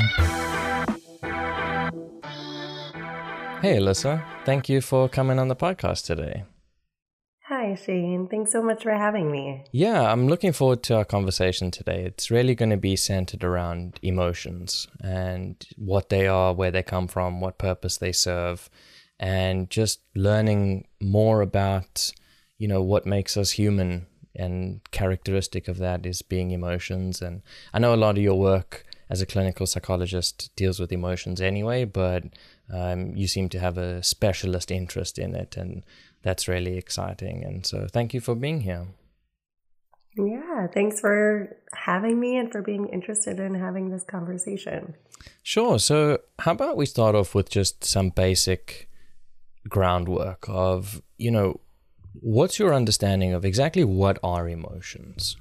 Hey, Alyssa. Thank you for coming on the podcast today. Hi, Shane. Thanks so much for having me. Yeah, I'm looking forward to our conversation today. It's really going to be centered around emotions and what they are, where they come from, what purpose they serve, and just learning more about, what makes us human. And characteristic of that is being emotions. And I know a lot of your work as a clinical psychologist deals with emotions anyway, but you seem to have a specialist interest in it, and that's really exciting. And so thank you for being here. Yeah, thanks for having me and for being interested in having this conversation. Sure. So how about we start off with just some basic groundwork of, what's your understanding of exactly what are emotions?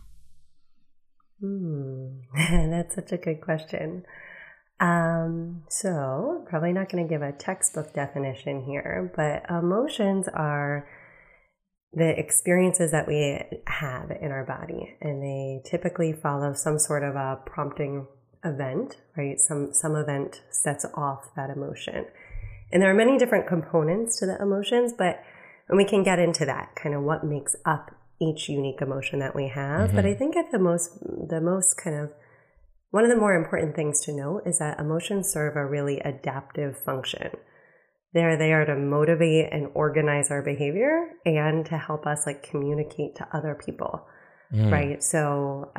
That's such a good question. So probably not going to give a textbook definition here, but emotions are the experiences that we have in our body, and they typically follow some sort of a prompting event, right? Some event sets off that emotion. And there are many different components to the emotions, but we can get into that, kind of what makes up each unique emotion that we have. But I think at the most kind of one of the more important things to note is that emotions serve a really adaptive function. They're there to motivate and organize our behavior and to help us communicate to other people, right? So,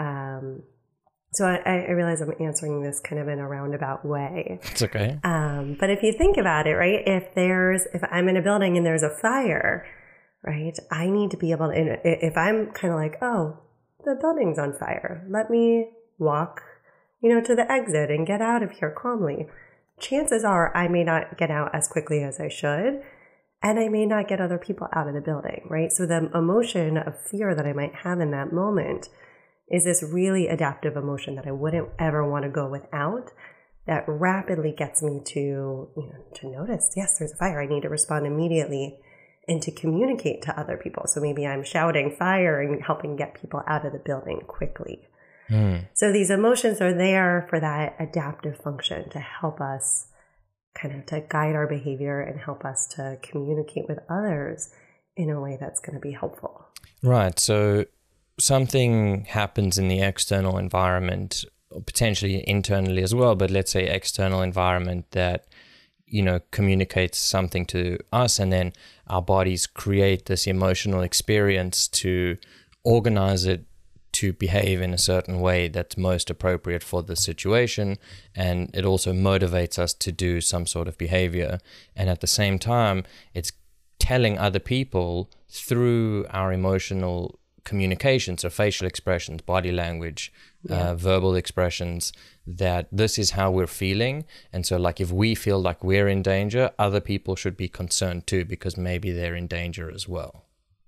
I realize I'm answering this kind of in a roundabout way. It's okay. But if you think about it, right, if I'm in a building and there's a fire, right, I need to be able to, if I'm kind of oh, the building's on fire, let me walk, to the exit and get out of here calmly. Chances are I may not get out as quickly as I should, and I may not get other people out of the building, right? So the emotion of fear that I might have in that moment is this really adaptive emotion that I wouldn't ever want to go without, that rapidly gets me to notice, yes, there's a fire. I need to respond immediately and to communicate to other people. So maybe I'm shouting fire and helping get people out of the building quickly. So these emotions are there for that adaptive function to help us kind of to guide our behavior and help us to communicate with others in a way that's going to be helpful. Right. So something happens in the external environment, or potentially internally as well, but let's say external environment that, communicates something to us, and then our bodies create this emotional experience to organize it to behave in a certain way that's most appropriate for the situation, and it also motivates us to do some sort of behavior. And at the same time, it's telling other people through our emotional communication, so facial expressions, body language, verbal expressions, that this is how we're feeling. And so if we feel like we're in danger, other people should be concerned too, because maybe they're in danger as well.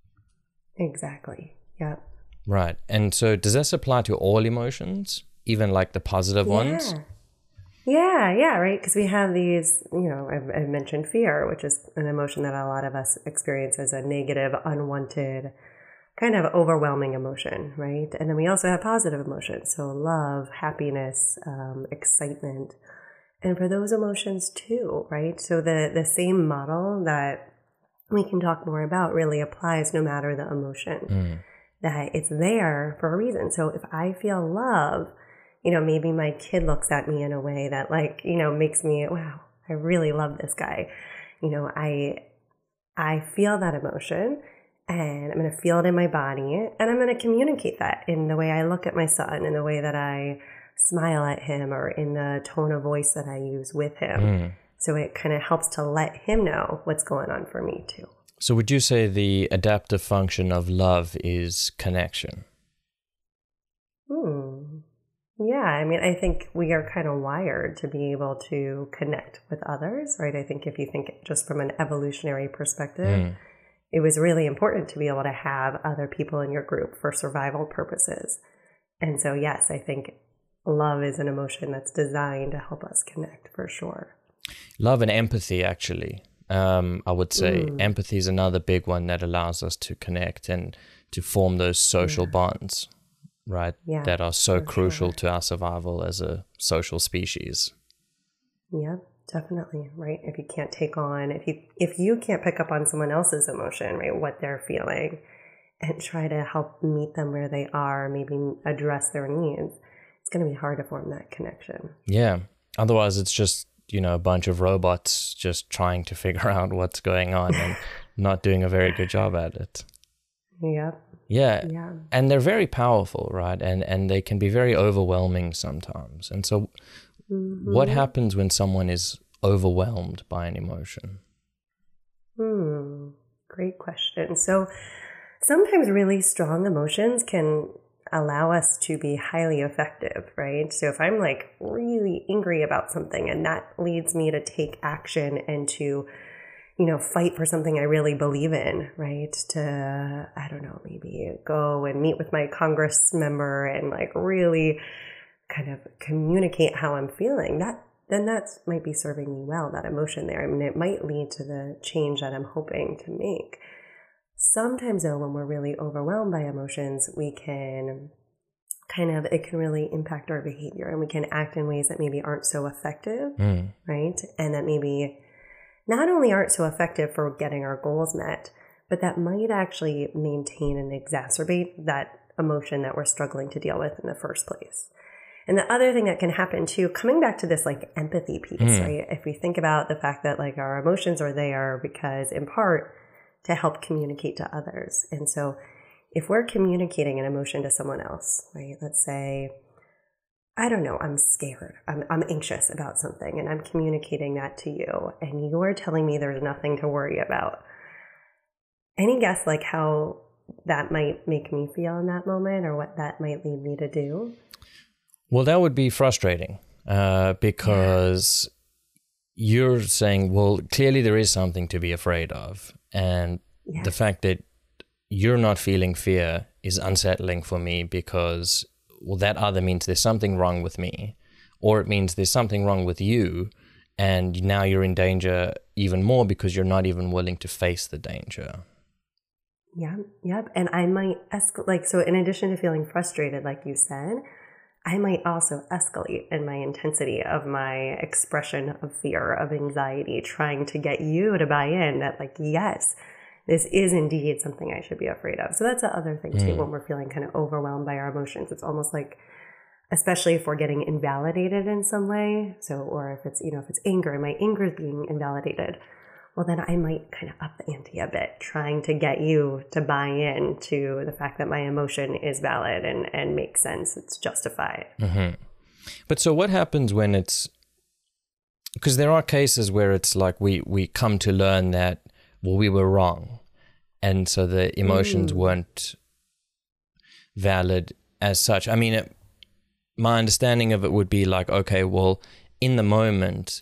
Exactly. Yeah. Right. And so does this apply to all emotions, even the positive ones? Yeah, right. Because we have these, I've mentioned fear, which is an emotion that a lot of us experience as a negative, unwanted, kind of overwhelming emotion, right? And then we also have positive emotions. So love, happiness, excitement. And for those emotions too, right? So the same model that we can talk more about really applies no matter the emotion. That it's there for a reason. So if I feel love, maybe my kid looks at me in a way that makes me, wow, I really love this guy. I feel that emotion, and I'm going to feel it in my body, and I'm going to communicate that in the way I look at my son, in the way that I smile at him, or in the tone of voice that I use with him. So it kind of helps to let him know what's going on for me too. So would you say the adaptive function of love is connection? Yeah, I think we are kind of wired to be able to connect with others, right? I think if you think just from an evolutionary perspective, it was really important to be able to have other people in your group for survival purposes. And so, yes, I think love is an emotion that's designed to help us connect for sure. Love and empathy, actually. I would say empathy is another big one that allows us to connect and to form those social bonds, right? That are so crucial to our survival as a social species. Yep, definitely. Right. If you can't take on, if you can't pick up on someone else's emotion, right, what they're feeling, and try to help meet them where they are, maybe address their needs, it's going to be hard to form that connection. Yeah. Otherwise, it's just, a bunch of robots just trying to figure out what's going on and not doing a very good job at it. Yep. Yeah. Yeah. And they're very powerful, right? And they can be very overwhelming sometimes. And so what happens when someone is overwhelmed by an emotion? Great question. So sometimes really strong emotions can allow us to be highly effective, right? So if I'm like really angry about something and that leads me to take action and to, fight for something I really believe in, right? To, I don't know, maybe go and meet with my Congress member and like really kind of communicate how I'm feeling, then that might be serving me well, that emotion there. I mean, it might lead to the change that I'm hoping to make. Sometimes though, when we're really overwhelmed by emotions, it can really impact our behavior, and we can act in ways that maybe aren't so effective, right? And that maybe not only aren't so effective for getting our goals met, but that might actually maintain and exacerbate that emotion that we're struggling to deal with in the first place. And the other thing that can happen too, coming back to this like empathy piece, right? If we think about the fact that like our emotions are there because in part to help communicate to others. And so if we're communicating an emotion to someone else, right? Let's say, I don't know, I'm scared. I'm anxious about something and I'm communicating that to you and you're telling me there's nothing to worry about. Any guess like how that might make me feel in that moment or what that might lead me to do? Well, that would be frustrating because you're saying, well, clearly there is something to be afraid of. And the fact that you're not feeling fear is unsettling for me because, well, that either means there's something wrong with me or it means there's something wrong with you. And now you're in danger even more because you're not even willing to face the danger. Yeah. Yep. And I might so in addition to feeling frustrated, like you said, I might also escalate in my intensity of my expression of fear, of anxiety, trying to get you to buy in that like, yes, this is indeed something I should be afraid of. So that's the other thing too, when we're feeling kind of overwhelmed by our emotions. It's almost like, especially if we're getting invalidated in some way. So, or if it's, if it's anger and my anger is being invalidated, well, then I might kind of up the ante a bit, trying to get you to buy in to the fact that my emotion is valid and makes sense. It's justified. But so what happens when it's, because there are cases where it's like we come to learn that, well, we were wrong. And so the emotions weren't valid as such. I mean, my understanding of it would be like, okay, well, in the moment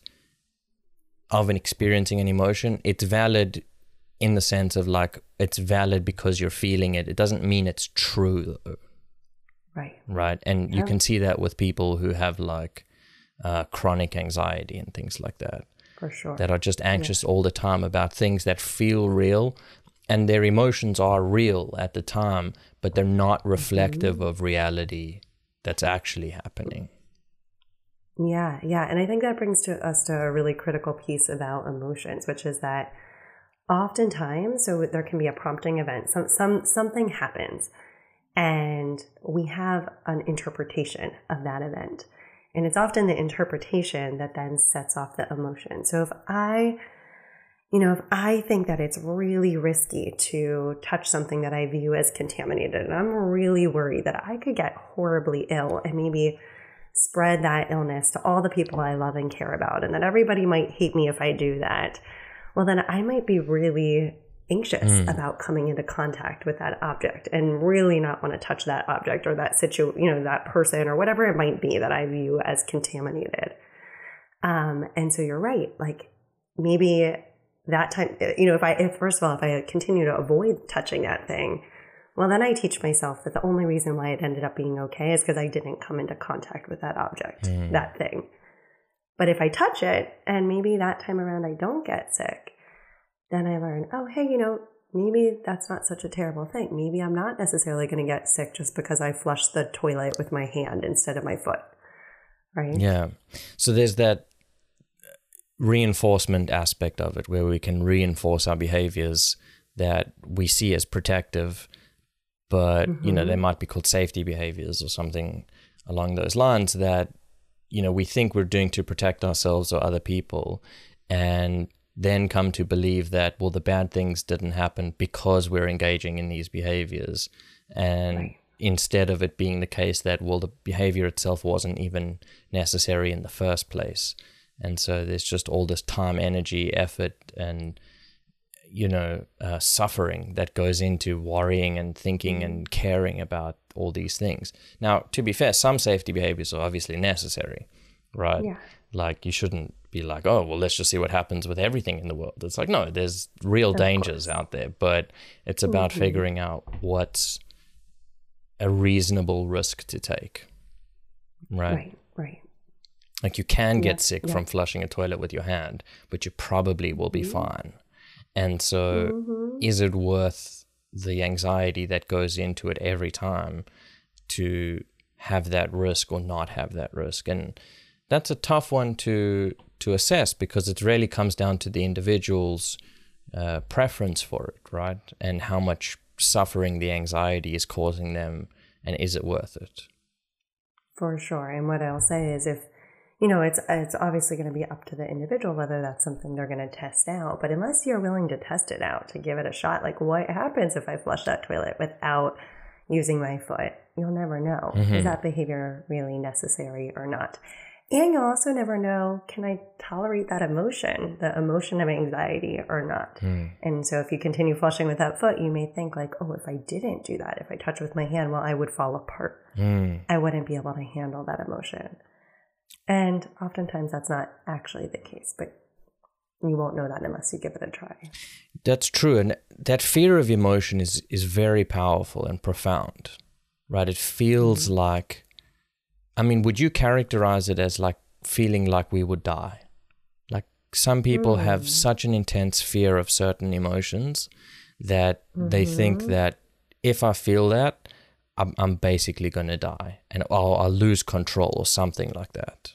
of experiencing an emotion, it's valid in the sense of like, it's valid because you're feeling it. It doesn't mean it's true though. Right. And you can see that with people who have like chronic anxiety and things like that. For sure. That are just anxious all the time about things that feel real, and their emotions are real at the time, but they're not reflective of reality that's actually happening. Yeah. And I think that brings us to a really critical piece about emotions, which is that oftentimes, so there can be a prompting event, something happens, and we have an interpretation of that event. And it's often the interpretation that then sets off the emotion. So if I think that it's really risky to touch something that I view as contaminated, and I'm really worried that I could get horribly ill and maybe spread that illness to all the people I love and care about, and that everybody might hate me if I do that, well, then I might be really anxious about coming into contact with that object and really not want to touch that object or that that person or whatever it might be that I view as contaminated. And so you're right. Like maybe that time, if first of all, if I continue to avoid touching that thing, well, then I teach myself that the only reason why it ended up being okay is because I didn't come into contact with that object, that thing. But if I touch it and maybe that time around I don't get sick, then I learn, oh, hey, maybe that's not such a terrible thing. Maybe I'm not necessarily going to get sick just because I flushed the toilet with my hand instead of my foot, right? Yeah. So there's that reinforcement aspect of it, where we can reinforce our behaviors that we see as protective, but they might be called safety behaviors or something along those lines that we think we're doing to protect ourselves or other people, and then come to believe that, well, the bad things didn't happen because we're engaging in these behaviors. And instead of it being the case that, well, the behavior itself wasn't even necessary in the first place. And so there's just all this time, energy, effort, and, suffering that goes into worrying and thinking and caring about all these things. Now, to be fair, some safety behaviors are obviously necessary, right? Yeah. Like, you shouldn't be like, oh, well, let's just see what happens with everything in the world. It's like, no, there's real dangers out there, but it's about figuring out what's a reasonable risk to take, right? Right. Like, you can get sick from flushing a toilet with your hand, but you probably will be fine. And so is it worth the anxiety that goes into it every time to have that risk or not have that risk? And that's a tough one to assess, because it really comes down to the individual's preference for it, right? And how much suffering the anxiety is causing them, and is it worth it? For sure. And what I'll say is, if it's obviously going to be up to the individual whether that's something they're going to test out. But unless you're willing to test it out, to give it a shot, like, what happens if I flush that toilet without using my foot? You'll never know. Is that behavior really necessary or not? And you'll also never know, can I tolerate that emotion, the emotion of anxiety, or not? And so if you continue flushing with that foot, you may think like, oh, if I didn't do that, if I touch with my hand, well, I would fall apart. I wouldn't be able to handle that emotion. And oftentimes that's not actually the case, but you won't know that unless you give it a try. That's true. And that fear of emotion is very powerful and profound, right? It feels like, would you characterize it as like feeling like we would die? Like, some people have such an intense fear of certain emotions that they think that if I feel that, I'm basically going to die, and I'll lose control or something like that.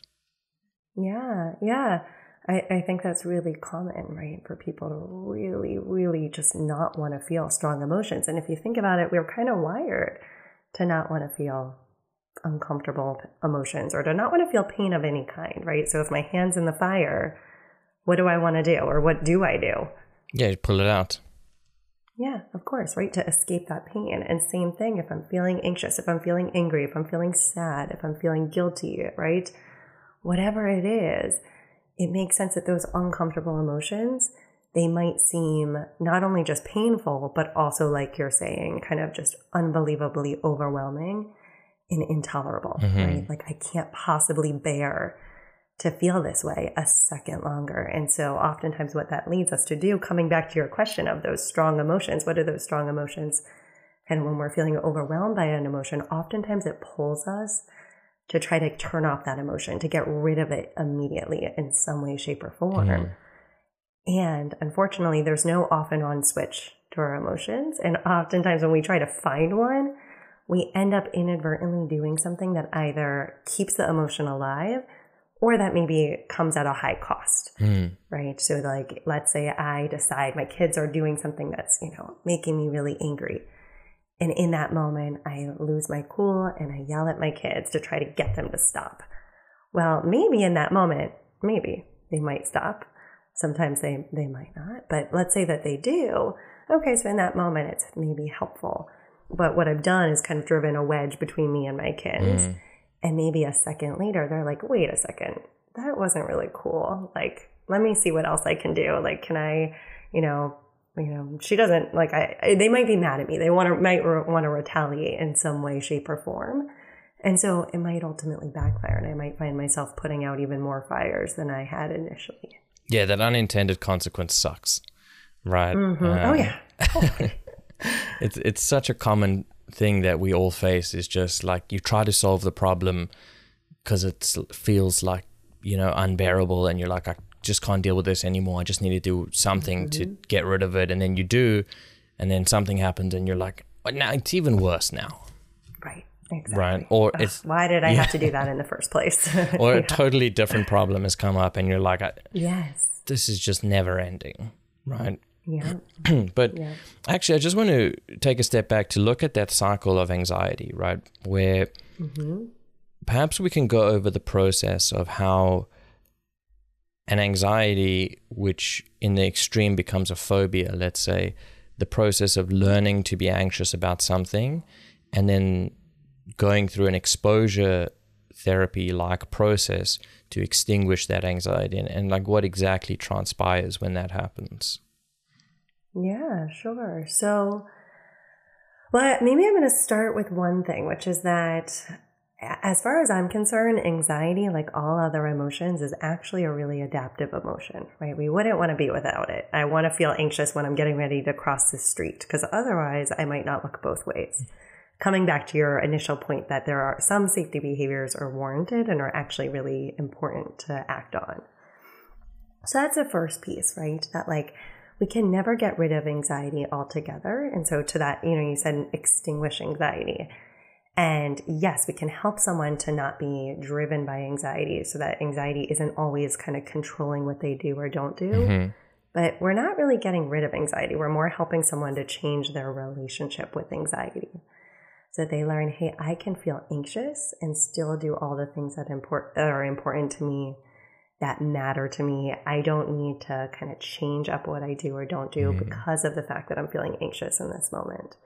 Yeah. I think that's really common, right? For people to really, really just not want to feel strong emotions. And if you think about it, we're kind of wired to not want to feel uncomfortable emotions, or to not want to feel pain of any kind, right? So if my hand's in the fire, what do I want to do? Or what do I do? Yeah, you pull it out. Yeah, of course, right? To escape that pain. And same thing, if I'm feeling anxious, if I'm feeling angry, if I'm feeling sad, if I'm feeling guilty, right? Whatever it is, it makes sense that those uncomfortable emotions, they might seem not only just painful, but also, like you're saying, kind of just unbelievably overwhelming and intolerable, right? Like, I can't possibly bear to feel this way a second longer. And so oftentimes what that leads us to do, coming back to your question of those strong emotions, what are those strong emotions? And when we're feeling overwhelmed by an emotion, oftentimes it pulls us to try to turn off that emotion, to get rid of it immediately in some way, shape, or form. And unfortunately, there's no off and on switch to our emotions. And oftentimes when we try to find one, we end up inadvertently doing something that either keeps the emotion alive, or that maybe comes at a high cost, right? So like, let's say I decide my kids are doing something that's, making me really angry. And in that moment, I lose my cool and I yell at my kids to try to get them to stop. Well, maybe in that moment, maybe they might stop. Sometimes they might not. But let's say that they do. Okay, so in that moment, it's maybe helpful. But what I've done is kind of driven a wedge between me and my kids. And maybe a second later, they're like, wait a second, that wasn't really cool. Like, let me see what else I can do. Like, can I, she doesn't, like, they might be mad at me. They might want to retaliate in some way, shape, or form. And so it might ultimately backfire, and I might find myself putting out even more fires than I had initially. Yeah, that unintended consequence sucks, right? Oh, yeah. It's such a common thing that we all face, is just like, you try to solve the problem because it feels like, unbearable, and you're like, I just can't deal with this anymore. I just need to do something to get rid of it. And then you do, and then something happens and you're like, oh, now it's even worse now. Right. Exactly. Right. Or it's why did I have to do that in the first place? or a totally different problem has come up and you're like, yes, this is just never ending. Right. yeah. But actually, I just want to take a step back to look at that cycle of anxiety, right? Where perhaps we can go over the process of how an anxiety, which in the extreme becomes a phobia, let's say, the process of learning to be anxious about something and then going through an exposure therapy like process to extinguish that anxiety, and like what exactly transpires when that happens. Yeah, sure. So, well, maybe I'm going to start with one thing, which is that as far as I'm concerned, anxiety, like all other emotions, is actually a really adaptive emotion, right? We wouldn't want to be without it. I want to feel anxious when I'm getting ready to cross the street because otherwise I might not look both ways. Coming back to your initial point that there are some safety behaviors are warranted and are actually really important to act on. So that's the first piece, right? That like we can never get rid of anxiety altogether. And so to that, you said extinguish anxiety. And yes, we can help someone to not be driven by anxiety so that anxiety isn't always kind of controlling what they do or don't do. But we're not really getting rid of anxiety. We're more helping someone to change their relationship with anxiety. So that they learn, hey, I can feel anxious and still do all the things that are important to me, that matter to me. I don't need to kind of change up what I do or don't do because of the fact that I'm feeling anxious in this moment.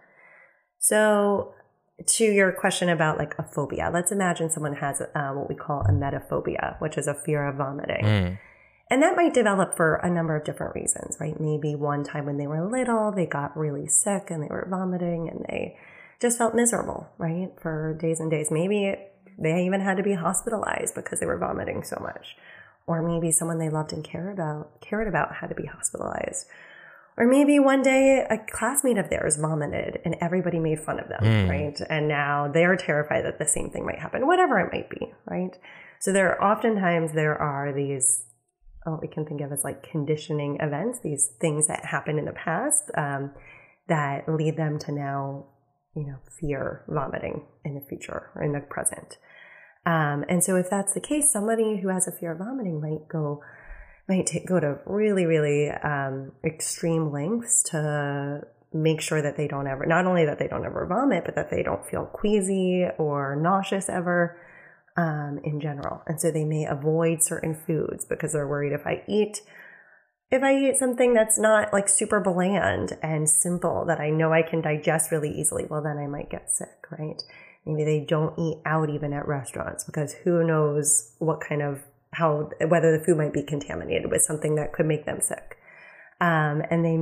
So to your question about like a phobia, let's imagine someone has what we call a emetophobia, which is a fear of vomiting. And that might develop for a number of different reasons, right? Maybe one time when they were little, they got really sick and they were vomiting and they just felt miserable, right? For days and days. Maybe they even had to be hospitalized because they were vomiting so much. Or maybe someone they loved and cared about had to be hospitalized. Or maybe one day a classmate of theirs vomited and everybody made fun of them, right? And now they're terrified that the same thing might happen, whatever it might be, right? So oftentimes there are these, what we can think of as like conditioning events, these things that happened in the past that lead them to now, fear vomiting in the future or in the present. And so if that's the case, somebody who has a fear of vomiting might go to really, really extreme lengths to make sure that they don't ever, not only that they don't ever vomit, but that they don't feel queasy or nauseous ever in general. And so they may avoid certain foods because they're worried if I eat something that's not like super bland and simple that I know I can digest really easily, well, then I might get sick, right? Maybe they don't eat out even at restaurants because who knows whether the food might be contaminated with something that could make them sick. And they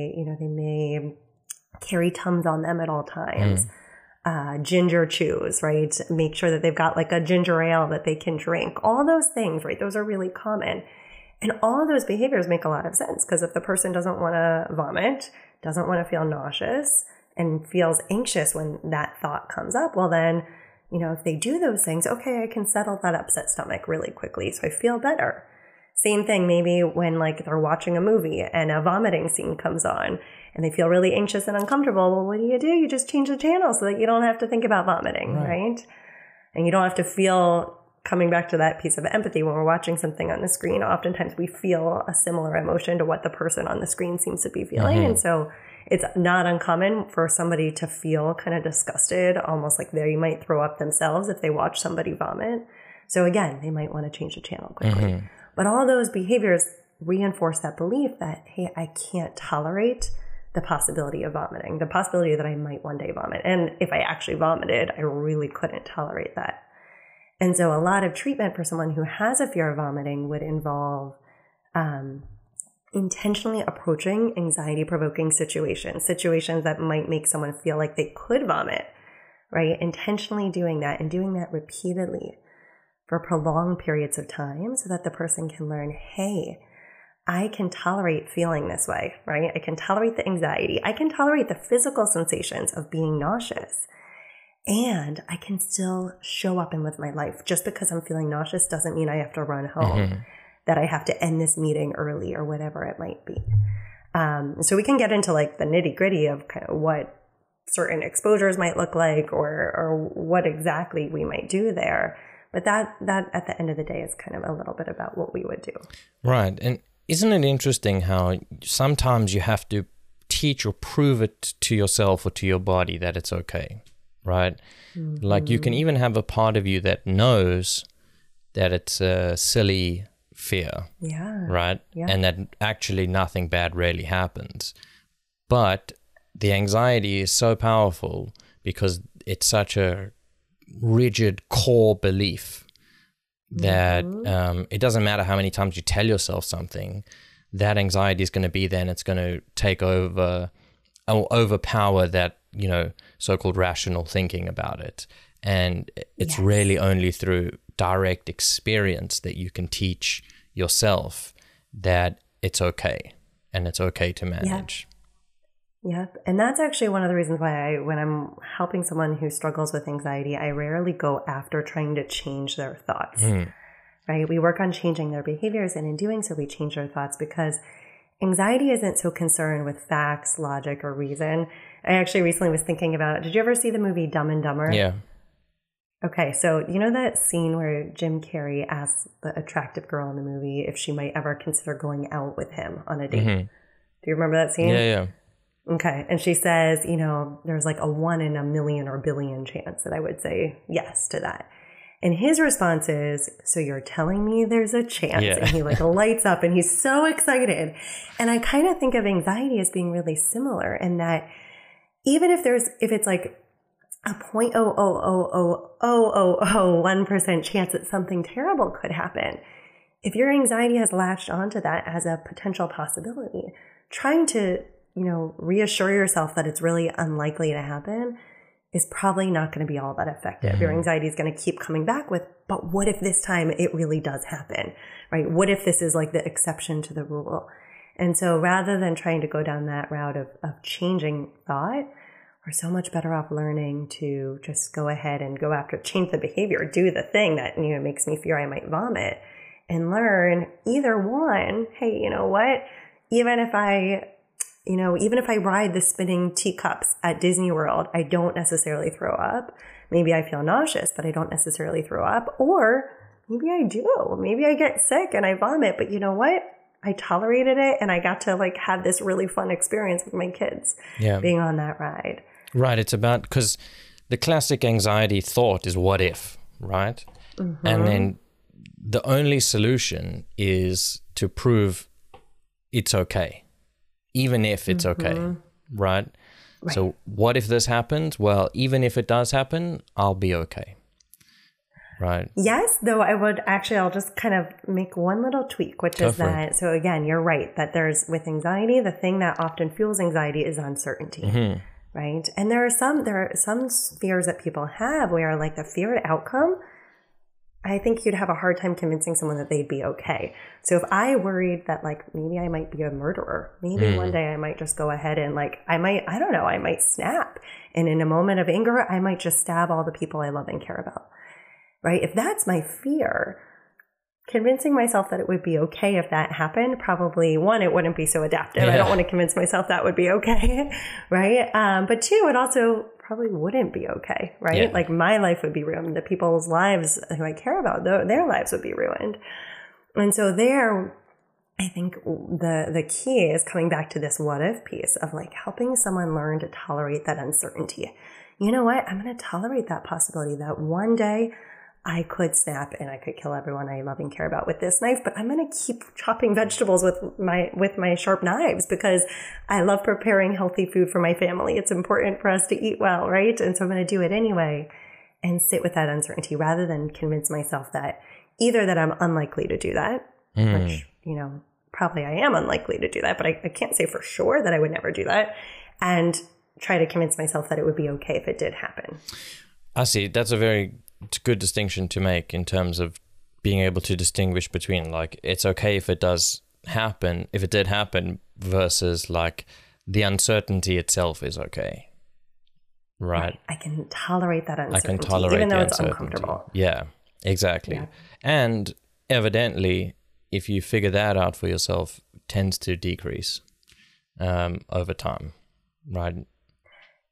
may carry Tums on them at all times. Ginger chews, right? Make sure that they've got like a ginger ale that they can drink. All those things, right? Those are really common. And all of those behaviors make a lot of sense because if the person doesn't want to vomit, doesn't want to feel nauseous, and feels anxious when that thought comes up, well then, if they do those things, okay, I can settle that upset stomach really quickly so I feel better. Same thing maybe when like they're watching a movie and a vomiting scene comes on and they feel really anxious and uncomfortable. Well, what do? You just change the channel so that you don't have to think about vomiting, right? And you don't have to feel, coming back to that piece of empathy, when we're watching something on the screen, oftentimes we feel a similar emotion to what the person on the screen seems to be feeling. And so it's not uncommon for somebody to feel kind of disgusted, almost like they might throw up themselves if they watch somebody vomit. So again, they might want to change the channel quickly. But all those behaviors reinforce that belief that, hey, I can't tolerate the possibility of vomiting, the possibility that I might one day vomit. And if I actually vomited, I really couldn't tolerate that. And so a lot of treatment for someone who has a fear of vomiting would involve intentionally approaching anxiety-provoking situations that might make someone feel like they could vomit, right? Intentionally doing that and doing that repeatedly for prolonged periods of time so that the person can learn, hey, I can tolerate feeling this way, right? I can tolerate the anxiety. I can tolerate the physical sensations of being nauseous. And I can still show up and live my life. Just because I'm feeling nauseous doesn't mean I have to run home, that I have to end this meeting early or whatever it might be. So we can get into like the nitty gritty of kind of what certain exposures might look like, or what exactly we might do there. But that at the end of the day is kind of a little bit about what we would do. Right. And isn't it interesting how sometimes you have to teach or prove it to yourself or to your body that it's okay, right? Mm-hmm. Like you can even have a part of you that knows that it's a silly fear, right? Yeah. And that actually nothing bad really happens. But the anxiety is so powerful because it's such a rigid core belief that it doesn't matter how many times you tell yourself something, that anxiety is going to be there and it's going to take over or overpower that, so-called rational thinking about it. And it's really only through direct experience that you can teach yourself that it's okay and it's okay to manage. Yep. And that's actually one of the reasons why when I'm helping someone who struggles with anxiety, I rarely go after trying to change their thoughts, right? We work on changing their behaviors, and in doing so, we change their thoughts because anxiety isn't so concerned with facts, logic, or reason. I actually recently was thinking about, did you ever see the movie Dumb and Dumber? Yeah. Okay, so you know that scene where Jim Carrey asks the attractive girl in the movie if she might ever consider going out with him on a date? Mm-hmm. Do you remember that scene? Yeah. Okay. And she says, there's like a 1 in a million or billion chance that I would say yes to that. And his response is, so you're telling me there's a chance? Yeah. And he lights up and he's so excited. And I kind of think of anxiety as being really similar in that even if it's like a 0.0000001% chance that something terrible could happen, if your anxiety has latched onto that as a potential possibility, trying to reassure yourself that it's really unlikely to happen is probably not going to be all that effective. Mm-hmm. Your anxiety is going to keep coming back with, but what if this time it really does happen, right? What if this is like the exception to the rule? And so rather than trying to go down that route of changing thought, we're so much better off learning to just go ahead and go after, change the behavior, do the thing that makes me fear I might vomit, and learn either one, hey, you know what? Even if I ride the spinning teacups at Disney World, I don't necessarily throw up. Maybe I feel nauseous, but I don't necessarily throw up. Or maybe I do. Maybe I get sick and I vomit, but you know what? I tolerated it and I got to have this really fun experience with my kids being on that ride. Right. It's about, because the classic anxiety thought is what if, right? Mm-hmm. And then the only solution is to prove it's okay. Even if it's okay, right? So what if this happens? Well, even if it does happen, I'll be okay, right? Yes, though I'll just kind of make one little tweak, which is that, so again, you're right, that with anxiety, the thing that often fuels anxiety is uncertainty, right? And there are some fears that people have where the feared outcome, I think you'd have a hard time convincing someone that they'd be okay. So if I worried that maybe I might be a murderer, maybe one day I might just go ahead and I might snap. And in a moment of anger, I might just stab all the people I love and care about, right? If that's my fear, convincing myself that it would be okay if that happened, probably one, it wouldn't be so adaptive. Yeah. I don't want to convince myself that would be okay, right? But two, it also probably wouldn't be okay, right? Yeah. My life would be ruined. The people's lives who I care about, their lives would be ruined. And so there, I think the key is coming back to this what if piece of helping someone learn to tolerate that uncertainty. You know what? I'm going to tolerate that possibility that one day I could snap and I could kill everyone I love and care about with this knife, but I'm going to keep chopping vegetables with my sharp knives because I love preparing healthy food for my family. It's important for us to eat well, right? And so I'm going to do it anyway and sit with that uncertainty rather than convince myself that either that I'm unlikely to do that, which, probably I am unlikely to do that, but I can't say for sure that I would never do that, and try to convince myself that it would be okay if it did happen. I see. That's a very good distinction to make in terms of being able to distinguish between it's okay if it does happen, if it did happen, versus the uncertainty itself is okay. Right. I can tolerate that uncertainty, even though it's uncomfortable. Yeah, exactly. Yeah. And evidently, if you figure that out for yourself, it tends to decrease over time, right?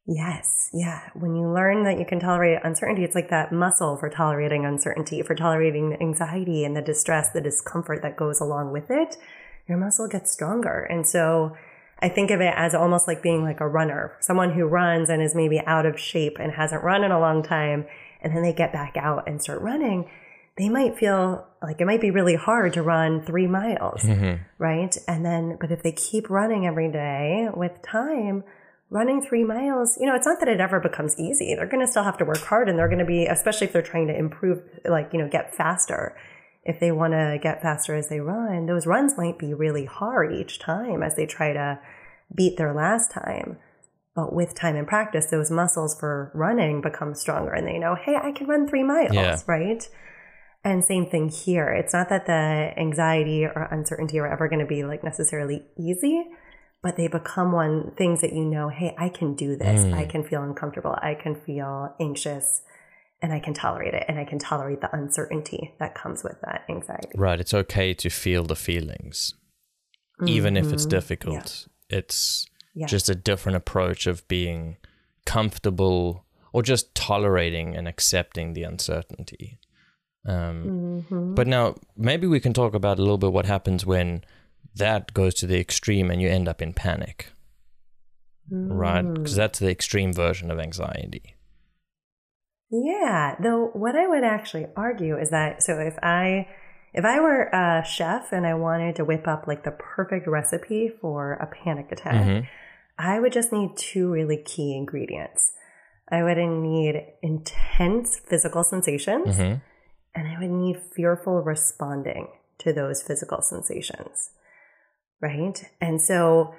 Yes. Yeah. When you learn that you can tolerate uncertainty, it's like that muscle for tolerating uncertainty, for tolerating the anxiety and the distress, the discomfort that goes along with it. Your muscle gets stronger. And so I think of it as almost like being like a runner, someone who runs and is maybe out of shape and hasn't run in a long time. And then they get back out and start running. They might feel like it might be really hard to run 3 miles, right? And then, but if they keep running every day with time, running 3 miles, it's not that it ever becomes easy. They're going to still have to work hard, and they're going to be, especially if they're trying to improve, get faster. If they want to get faster as they run, those runs might be really hard each time as they try to beat their last time. But with time and practice, those muscles for running become stronger, and they know, hey, I can run 3 miles, right? And same thing here. It's not that the anxiety or uncertainty are ever going to be like necessarily easy, but they become things that hey, I can do this. I can feel uncomfortable. I can feel anxious, and I can tolerate it. And I can tolerate the uncertainty that comes with that anxiety. Right. It's okay to feel the feelings, even if it's difficult. Yeah. It's just a different approach of being comfortable or just tolerating and accepting the uncertainty. But now maybe we can talk about a little bit what happens when that goes to the extreme and you end up in panic, right? Because that's the extreme version of anxiety. Yeah, though what I would actually argue is that, so if I were a chef and I wanted to whip up like the perfect recipe for a panic attack, I would just need 2 really key ingredients. I would need intense physical sensations, and I would need fearful responding to those physical sensations, right? And so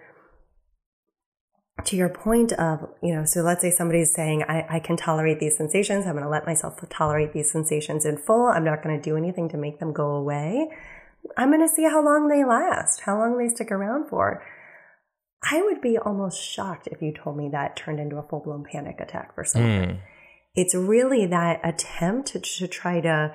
to your point of, so let's say somebody's saying, I can tolerate these sensations. I'm going to let myself tolerate these sensations in full. I'm not going to do anything to make them go away. I'm going to see how long they last, how long they stick around for. I would be almost shocked if you told me that turned into a full-blown panic attack for someone. It's really that attempt to try to,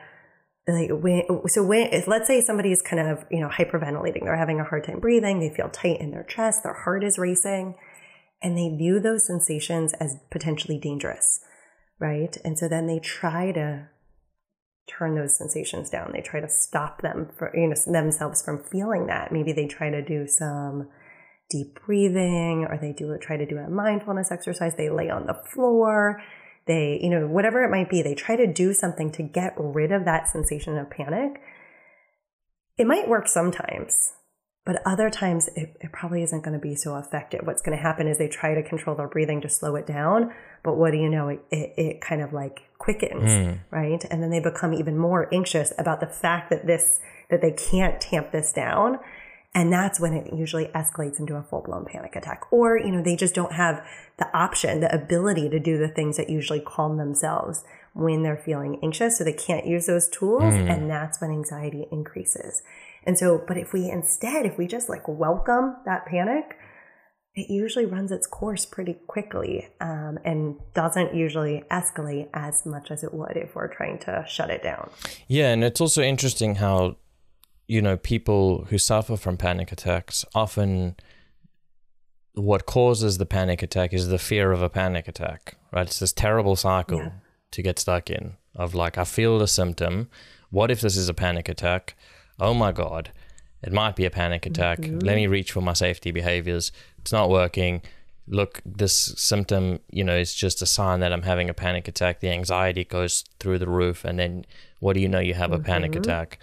let's say somebody's kind of, hyperventilating. They're having a hard time breathing. They feel tight in their chest. Their heart is racing. And they view those sensations as potentially dangerous, right? And so then they try to turn those sensations down. They try to stop them themselves from feeling that. Maybe they try to do some deep breathing, or they try to do a mindfulness exercise. They lay on the floor. They, whatever it might be, they try to do something to get rid of that sensation of panic. It might work sometimes, but other times it probably isn't going to be so effective. What's going to happen is they try to control their breathing to slow it down. But what do you know? It kind of like quickens, right? And then they become even more anxious about the fact that they can't tamp this down. And that's when it usually escalates into a full-blown panic attack. Or, they just don't have the option, the ability to do the things that usually calm themselves when they're feeling anxious. So they can't use those tools. And that's when anxiety increases. And so, but if we just like welcome that panic, it usually runs its course pretty quickly, and doesn't usually escalate as much as it would if we're trying to shut it down. Yeah. And it's also interesting how, people who suffer from panic attacks, often what causes the panic attack is the fear of a panic attack, right? It's this terrible cycle to get stuck in of like, I feel the symptom. What if this is a panic attack? Oh my God, it might be a panic attack. Let me reach for my safety behaviors. It's not working. Look, this symptom, is just a sign that I'm having a panic attack. The anxiety goes through the roof. And then what do you know? You have a panic attack.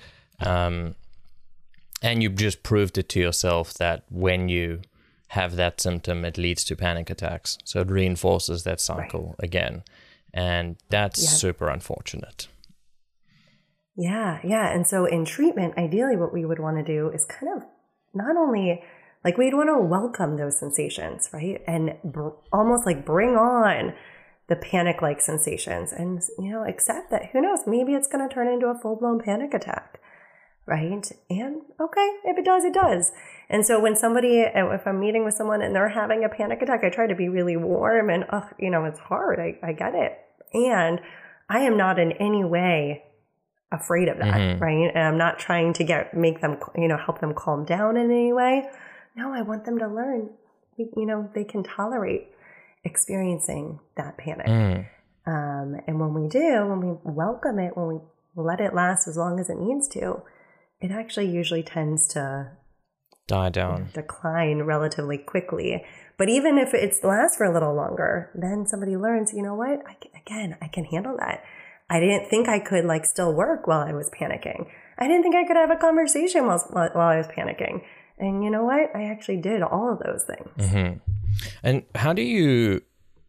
And you've just proved it to yourself that when you have that symptom, it leads to panic attacks. So it reinforces that cycle again. And that's super unfortunate. Yeah. And so in treatment, ideally what we would want to do is kind of not only like we'd want to welcome those sensations, right? And almost like bring on the panic-like sensations and, accept that, who knows, maybe it's going to turn into a full-blown panic attack, right? And okay, if it does, it does. And so when if I'm meeting with someone and they're having a panic attack, I try to be really warm and, it's hard. I get it. And I am not in any way afraid of that, right? And I'm not trying to make them, help them calm down in any way. No, I want them to learn, they can tolerate experiencing that panic. And when we do, when we welcome it, when we let it last as long as it needs to, it actually usually tends to die down, decline relatively quickly. But even if it lasts for a little longer, then somebody learns, you know what, I can handle that. I didn't think I could like still work while I was panicking. I didn't think I could have a conversation while I was panicking. And you know what? I actually did all of those things. And how do you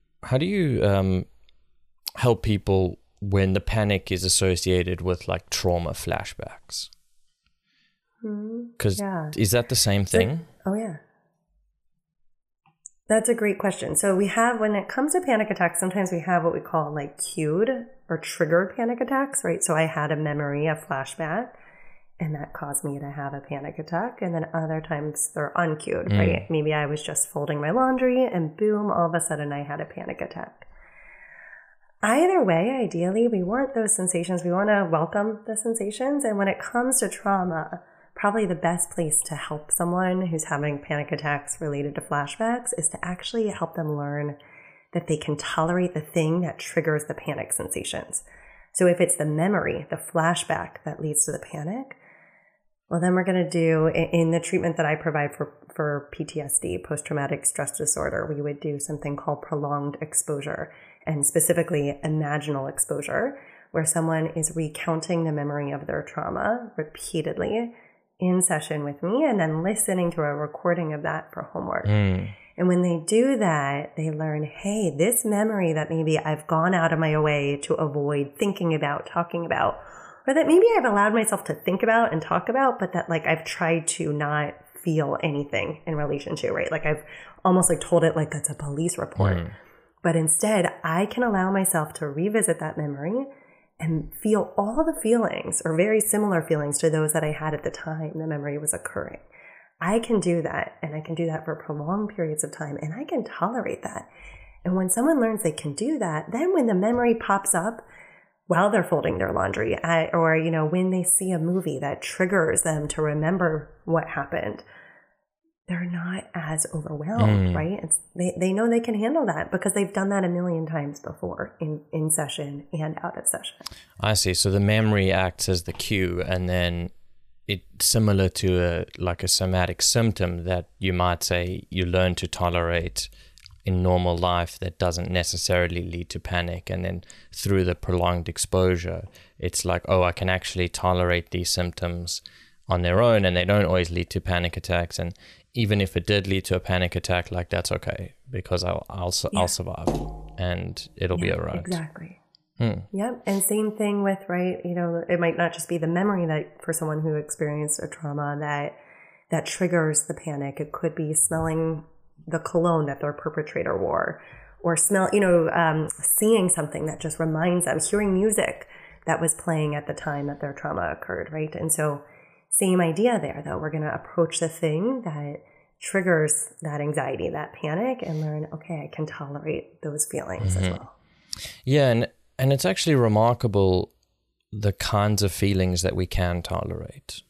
help people when the panic is associated with like trauma flashbacks? Because is that the same thing? Oh yeah. That's a great question. So we have, when it comes to panic attacks, sometimes we have what we call like cued or triggered panic attacks, right? So I had a memory, a flashback, and that caused me to have a panic attack. And then other times they're uncued, right? Maybe I was just folding my laundry and boom, all of a sudden I had a panic attack. Either way, ideally, we want those sensations. We want to welcome the sensations. And when it comes to trauma, probably the best place to help someone who's having panic attacks related to flashbacks is to actually help them learn that they can tolerate the thing that triggers the panic sensations. So if it's the memory, the flashback that leads to the panic, well, then we're going to do, in the treatment that I provide for PTSD, post-traumatic stress disorder, we would do something called prolonged exposure, and specifically imaginal exposure, where someone is recounting the memory of their trauma repeatedly in session with me and then listening to a recording of that for homework. And when they do that, they learn, hey, this memory that maybe I've gone out of my way to avoid thinking about, talking about, or that maybe I've allowed myself to think about and talk about, but that like I've tried to not feel anything in relation to, right? Like I've almost like told it like that's a police report. But instead, I can allow myself to revisit that memory and feel all the feelings or very similar feelings to those that I had at the time the memory was occurring. I can do that, and I can do that for prolonged periods of time, and I can tolerate that. And when someone learns they can do that, then when the memory pops up while they're folding their laundry, or you know, when they see a movie that triggers them to remember what happened, they're not as overwhelmed, right? They know they can handle that because they've done that a million times before in session and out of session. I see. So the memory acts as the cue, and then it's similar to a somatic symptom that you might say you learn to tolerate in normal life that doesn't necessarily lead to panic. And then through the prolonged exposure, it's like, oh, I can actually tolerate these symptoms on their own, and they don't always lead to panic attacks. And even if it did lead to a panic attack, like that's okay because I'll survive and it'll be all right. Exactly. Yep. And same thing with, right, you know, it might not just be the memory that for someone who experienced a trauma that triggers the panic. It could be smelling the cologne that their perpetrator wore, or seeing something that just reminds them, hearing music that was playing at the time that their trauma occurred, right? And so same idea there, though. We're going to approach the thing that triggers that anxiety, that panic, and learn, okay, I can tolerate those feelings as well. Yeah, and it's actually remarkable the kinds of feelings that we can tolerate,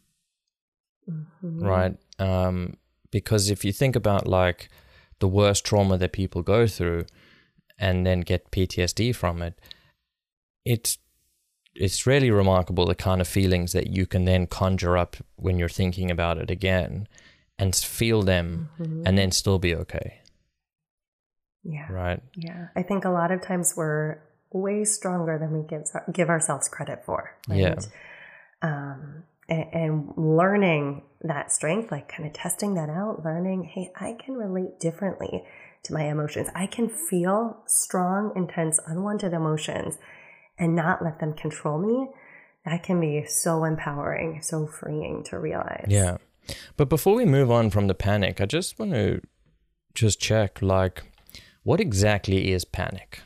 right? Because if you think about like the worst trauma that people go through and then get PTSD from it, it's really remarkable the kind of feelings that you can then conjure up when you're thinking about it again and feel them and then still be okay. Yeah. Right. Yeah. I think a lot of times we're way stronger than we give ourselves credit for. Right? Yeah. And learning that strength, like kind of testing that out, learning, hey, I can relate differently to my emotions. I can feel strong, intense, unwanted emotions and not let them control me. That can be so empowering, so freeing to realize. Yeah. But before we move on from the panic, I just want to check, like, what exactly is panic?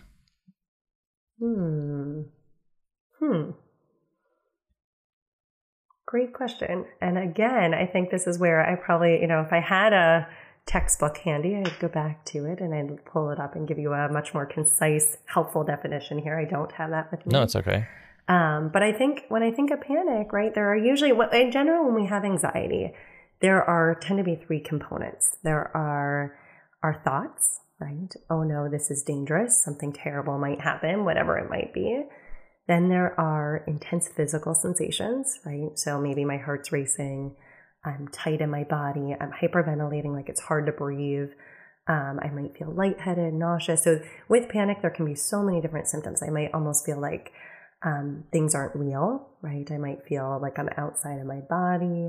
Great question. And again, I think this is where I probably, if I had a textbook handy, I'd go back to it and I'd pull it up and give you a much more concise, helpful definition here. I don't have that with me. No, it's okay. But I think when I think of panic, right, there are usually, in general, when we have anxiety, tend to be three components. There are our thoughts, right? Oh no, this is dangerous. Something terrible might happen, whatever it might be. Then there are intense physical sensations, right? So maybe my heart's racing, I'm tight in my body, I'm hyperventilating, like it's hard to breathe. I might feel lightheaded, nauseous. So with panic, there can be so many different symptoms. I might almost feel like things aren't real, right? I might feel like I'm outside of my body.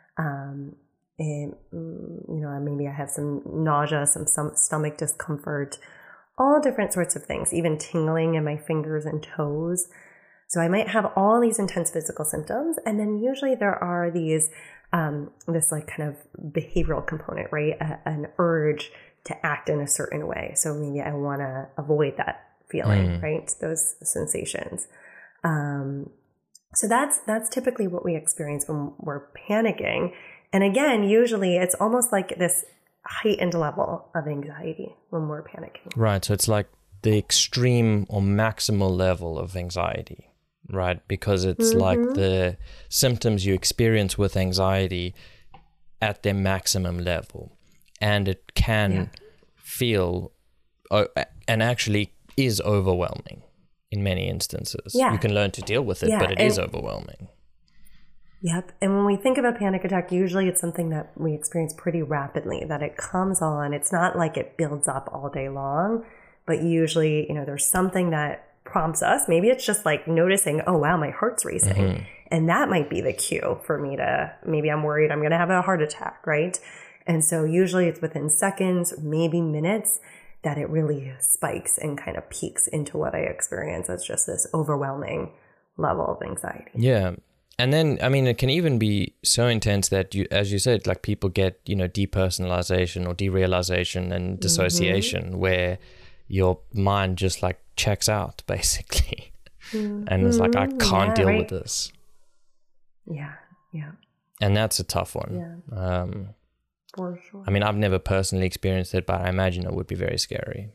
Maybe I have some nausea, some stomach discomfort, all different sorts of things, even tingling in my fingers and toes. So I might have all these intense physical symptoms. And then usually there are these, this like kind of behavioral component, right? An urge to act in a certain way. So maybe I want to avoid that feeling, right? Those sensations. So that's typically what we experience when we're panicking. And again, usually it's almost like this heightened level of anxiety when we're panicking. Right. So it's like the extreme or maximal level of anxiety, right? Because it's like the symptoms you experience with anxiety at their maximum level. And it can feel, and actually is overwhelming in many instances. Yeah. You can learn to deal with it, but it is overwhelming. Yep. And when we think of a panic attack, usually it's something that we experience pretty rapidly, that it comes on. It's not like it builds up all day long, but usually, there's something that prompts us. Maybe it's just like noticing, oh, wow, my heart's racing. And that might be the cue for me maybe I'm worried I'm going to have a heart attack, right? And so usually it's within seconds, maybe minutes, that it really spikes and kind of peaks into what I experience as just this overwhelming level of anxiety. Yeah. And then, it can even be so intense that you, as you said, like people get, depersonalization or derealization and dissociation, where your mind just like checks out basically. And it's like, I can't deal with this. Yeah. Yeah. And that's a tough one. Yeah. For sure. I've never personally experienced it, but I imagine it would be very scary.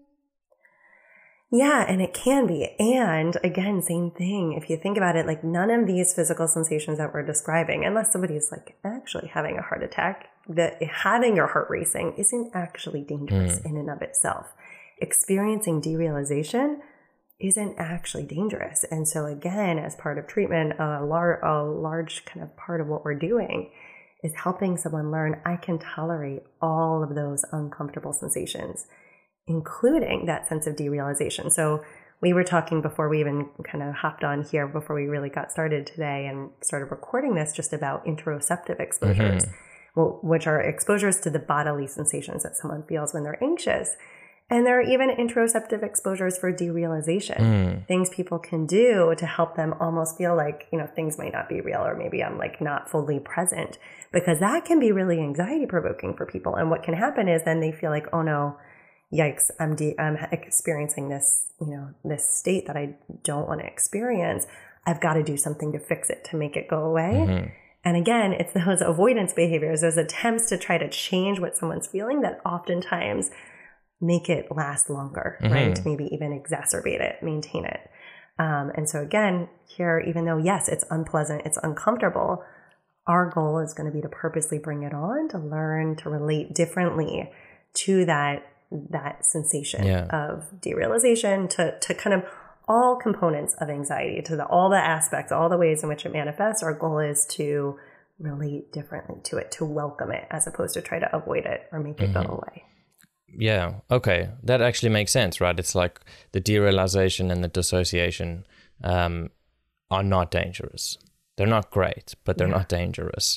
Yeah, and it can be. And again, same thing. If you think about it, like none of these physical sensations that we're describing, unless somebody's like actually having a heart attack, that having your heart racing isn't actually dangerous in and of itself. Experiencing derealization isn't actually dangerous. And so again, as part of treatment, a large kind of part of what we're doing is helping someone learn, I can tolerate all of those uncomfortable sensations, including that sense of derealization. So we were talking before we even kind of hopped on here, before we really got started today and started recording this, just about interoceptive exposures, which are exposures to the bodily sensations that someone feels when they're anxious. And there are even interoceptive exposures for derealization, things people can do to help them almost feel like, things might not be real, or maybe I'm like not fully present, because that can be really anxiety provoking for people. And what can happen is then they feel like, oh no, yikes, I'm experiencing this, this state that I don't want to experience. I've got to do something to fix it, to make it go away. And again, it's those avoidance behaviors, those attempts to try to change what someone's feeling that oftentimes make it last longer, right? Maybe even exacerbate it, maintain it. And so again, here, even though, yes, it's unpleasant, it's uncomfortable, our goal is going to be to purposely bring it on, to learn to relate differently to that sensation of derealization, to kind of all components of anxiety, to all the aspects, all the ways in which it manifests. Our goal is to relate differently to it, to welcome it, as opposed to try to avoid it or make it go away. Yeah. Okay. That actually makes sense, right? It's like the derealization and the dissociation are not dangerous. They're not great, but they're not dangerous.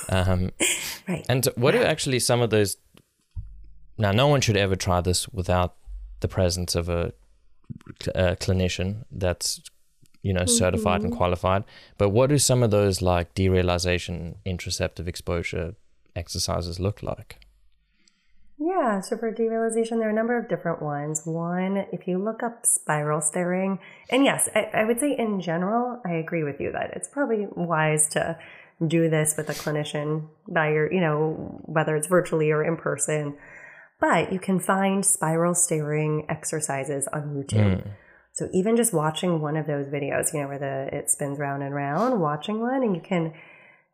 Right. And what are actually some of those? Now, no one should ever try this without the presence of a clinician that's, certified and qualified. But what do some of those like derealization, interoceptive exposure exercises look like? Yeah, so for derealization, there are a number of different ones. One, if you look up spiral staring, and yes, I would say in general, I agree with you that it's probably wise to do this with a clinician by your, whether it's virtually or in person. But you can find spiral staring exercises on YouTube. So even just watching one of those videos, where it spins round and round, watching one, and you can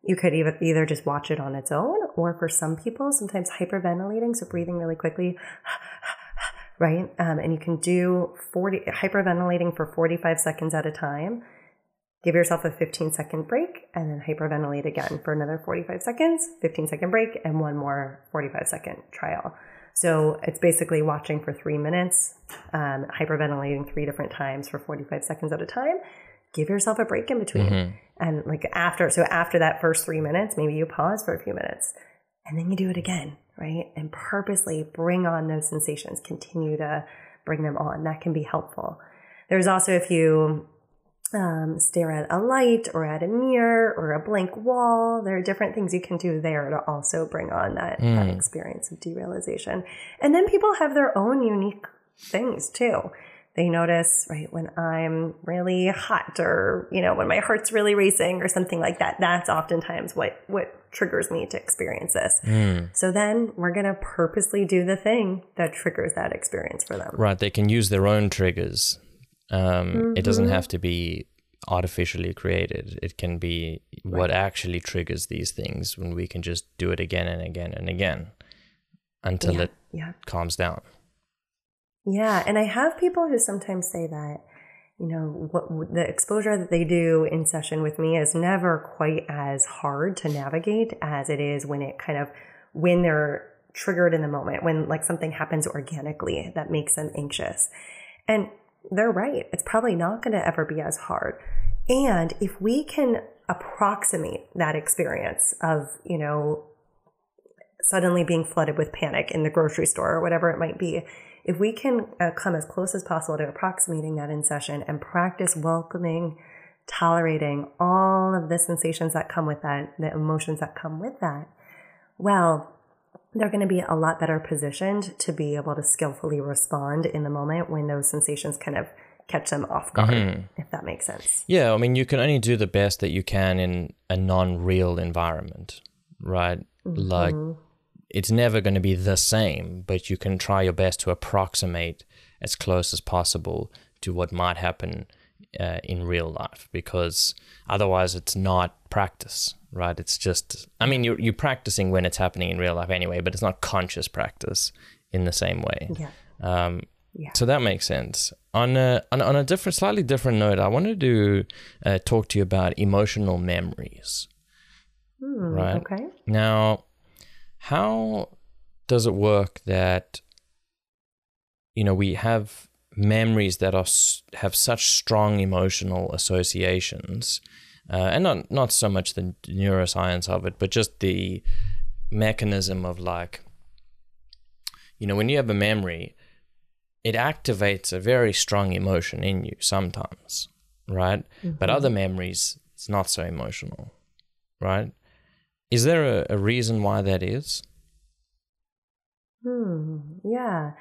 You could either just watch it on its own, or for some people, sometimes hyperventilating, so breathing really quickly, right? And you can do hyperventilating for 45 seconds at a time. Give yourself a 15-second break, and then hyperventilate again for another 45 seconds, 15-second break, and one more 45-second trial. So it's basically watching for 3 minutes, hyperventilating 3 different times for 45 seconds at a time. Give yourself a break in between. And like after that first 3 minutes, maybe you pause for a few minutes and then you do it again, right? And purposely bring on those sensations, continue to bring them on. That can be helpful. There's also, if you stare at a light or at a mirror or a blank wall, there are different things you can do there to also bring on that experience of derealization. And then people have their own unique things too. They notice, right, when I'm really hot, or, when my heart's really racing or something like that. That's oftentimes what triggers me to experience this. So then we're going to purposely do the thing that triggers that experience for them. Right. They can use their own triggers. It doesn't have to be artificially created. It can be what actually triggers these things, when we can just do it again and again and again until it calms down. Yeah, and I have people who sometimes say that, what the exposure that they do in session with me is never quite as hard to navigate as it is when they're triggered in the moment, when like something happens organically that makes them anxious. And they're right. It's probably not going to ever be as hard. And if we can approximate that experience of, suddenly being flooded with panic in the grocery store or whatever it might be, if we can come as close as possible to approximating that in session and practice welcoming, tolerating all of the sensations that come with that, the emotions that come with that, well, they're going to be a lot better positioned to be able to skillfully respond in the moment when those sensations kind of catch them off guard, if that makes sense. Yeah, I mean, you can only do the best that you can in a non-real environment, right? Like, it's never going to be the same, but you can try your best to approximate as close as possible to what might happen in real life, because otherwise it's not practice, right? It's just, I mean, you're practicing when it's happening in real life anyway, but it's not conscious practice in the same way. So that makes sense. On a different, slightly different note, I wanted to talk to you about emotional memories. Right? Okay. Now, how does it work that, we have memories that have such strong emotional associations, and not so much the neuroscience of it, but just the mechanism of like, when you have a memory, it activates a very strong emotion in you sometimes, right? But other memories, it's not so emotional, right? Is there a reason why that is? Yeah.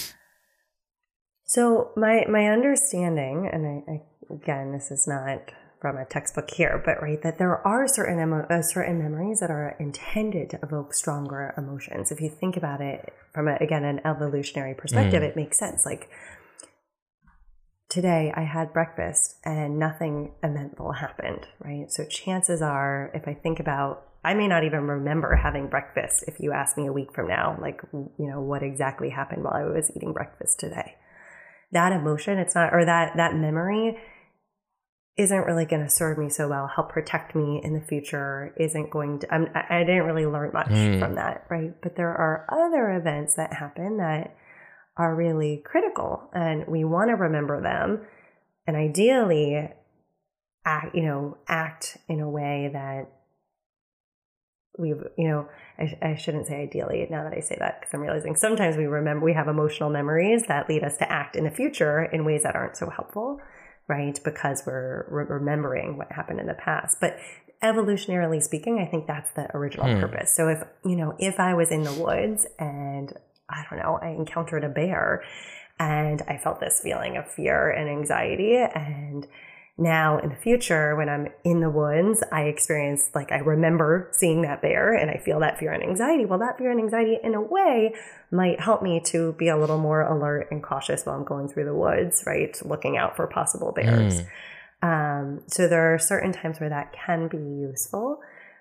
So my understanding, and I again, this is not from a textbook here, but right, that there are certain memories that are intended to evoke stronger emotions. If you think about it from an evolutionary perspective, it makes sense. Like, today I had breakfast and nothing eventful happened, right? So chances are, if I think about, I may not even remember having breakfast if you ask me a week from now, like, what exactly happened while I was eating breakfast today. That emotion, it's not, or that memory isn't really going to serve me so well, help protect me in the future, isn't going to, I didn't really learn much from that, right? But there are other events that happen that are really critical, and we want to remember them, and ideally act in a way that we've, I shouldn't say ideally now that I say that, because I'm realizing sometimes we have emotional memories that lead us to act in the future in ways that aren't so helpful, right? Because we're remembering what happened in the past. But evolutionarily speaking, I think that's the original purpose. So if I was in the woods and I don't know, I encountered a bear and I felt this feeling of fear and anxiety, and now in the future, when I'm in the woods, I remember seeing that bear and I feel that fear and anxiety. Well, that fear and anxiety in a way might help me to be a little more alert and cautious while I'm going through the woods, right? Looking out for possible bears. So there are certain times where that can be useful.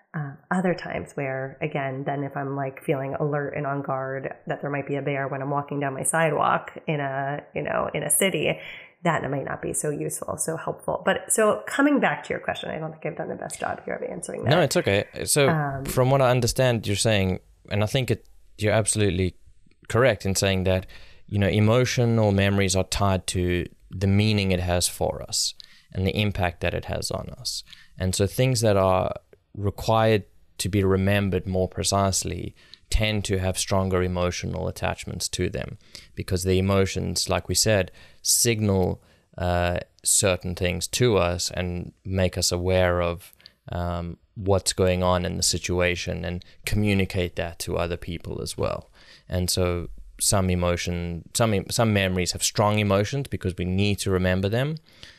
Other times where, again, then if I'm like feeling alert and on guard that there might be a bear when I'm walking down my sidewalk in a, in a city, that might not be so useful, so helpful. But so coming back to your question, I don't think I've done the best job here of answering that. No, it's okay. So from what I understand, you're saying, and I think you're absolutely correct in saying that, emotional memories are tied to the meaning it has for us and the impact that it has on us. And so things that are required to be remembered more precisely tend to have stronger emotional attachments to them, because the emotions, like we said, signal certain things to us and make us aware of what's going on in the situation and communicate that to other people as well. And so some memories have strong emotions because we need to remember them.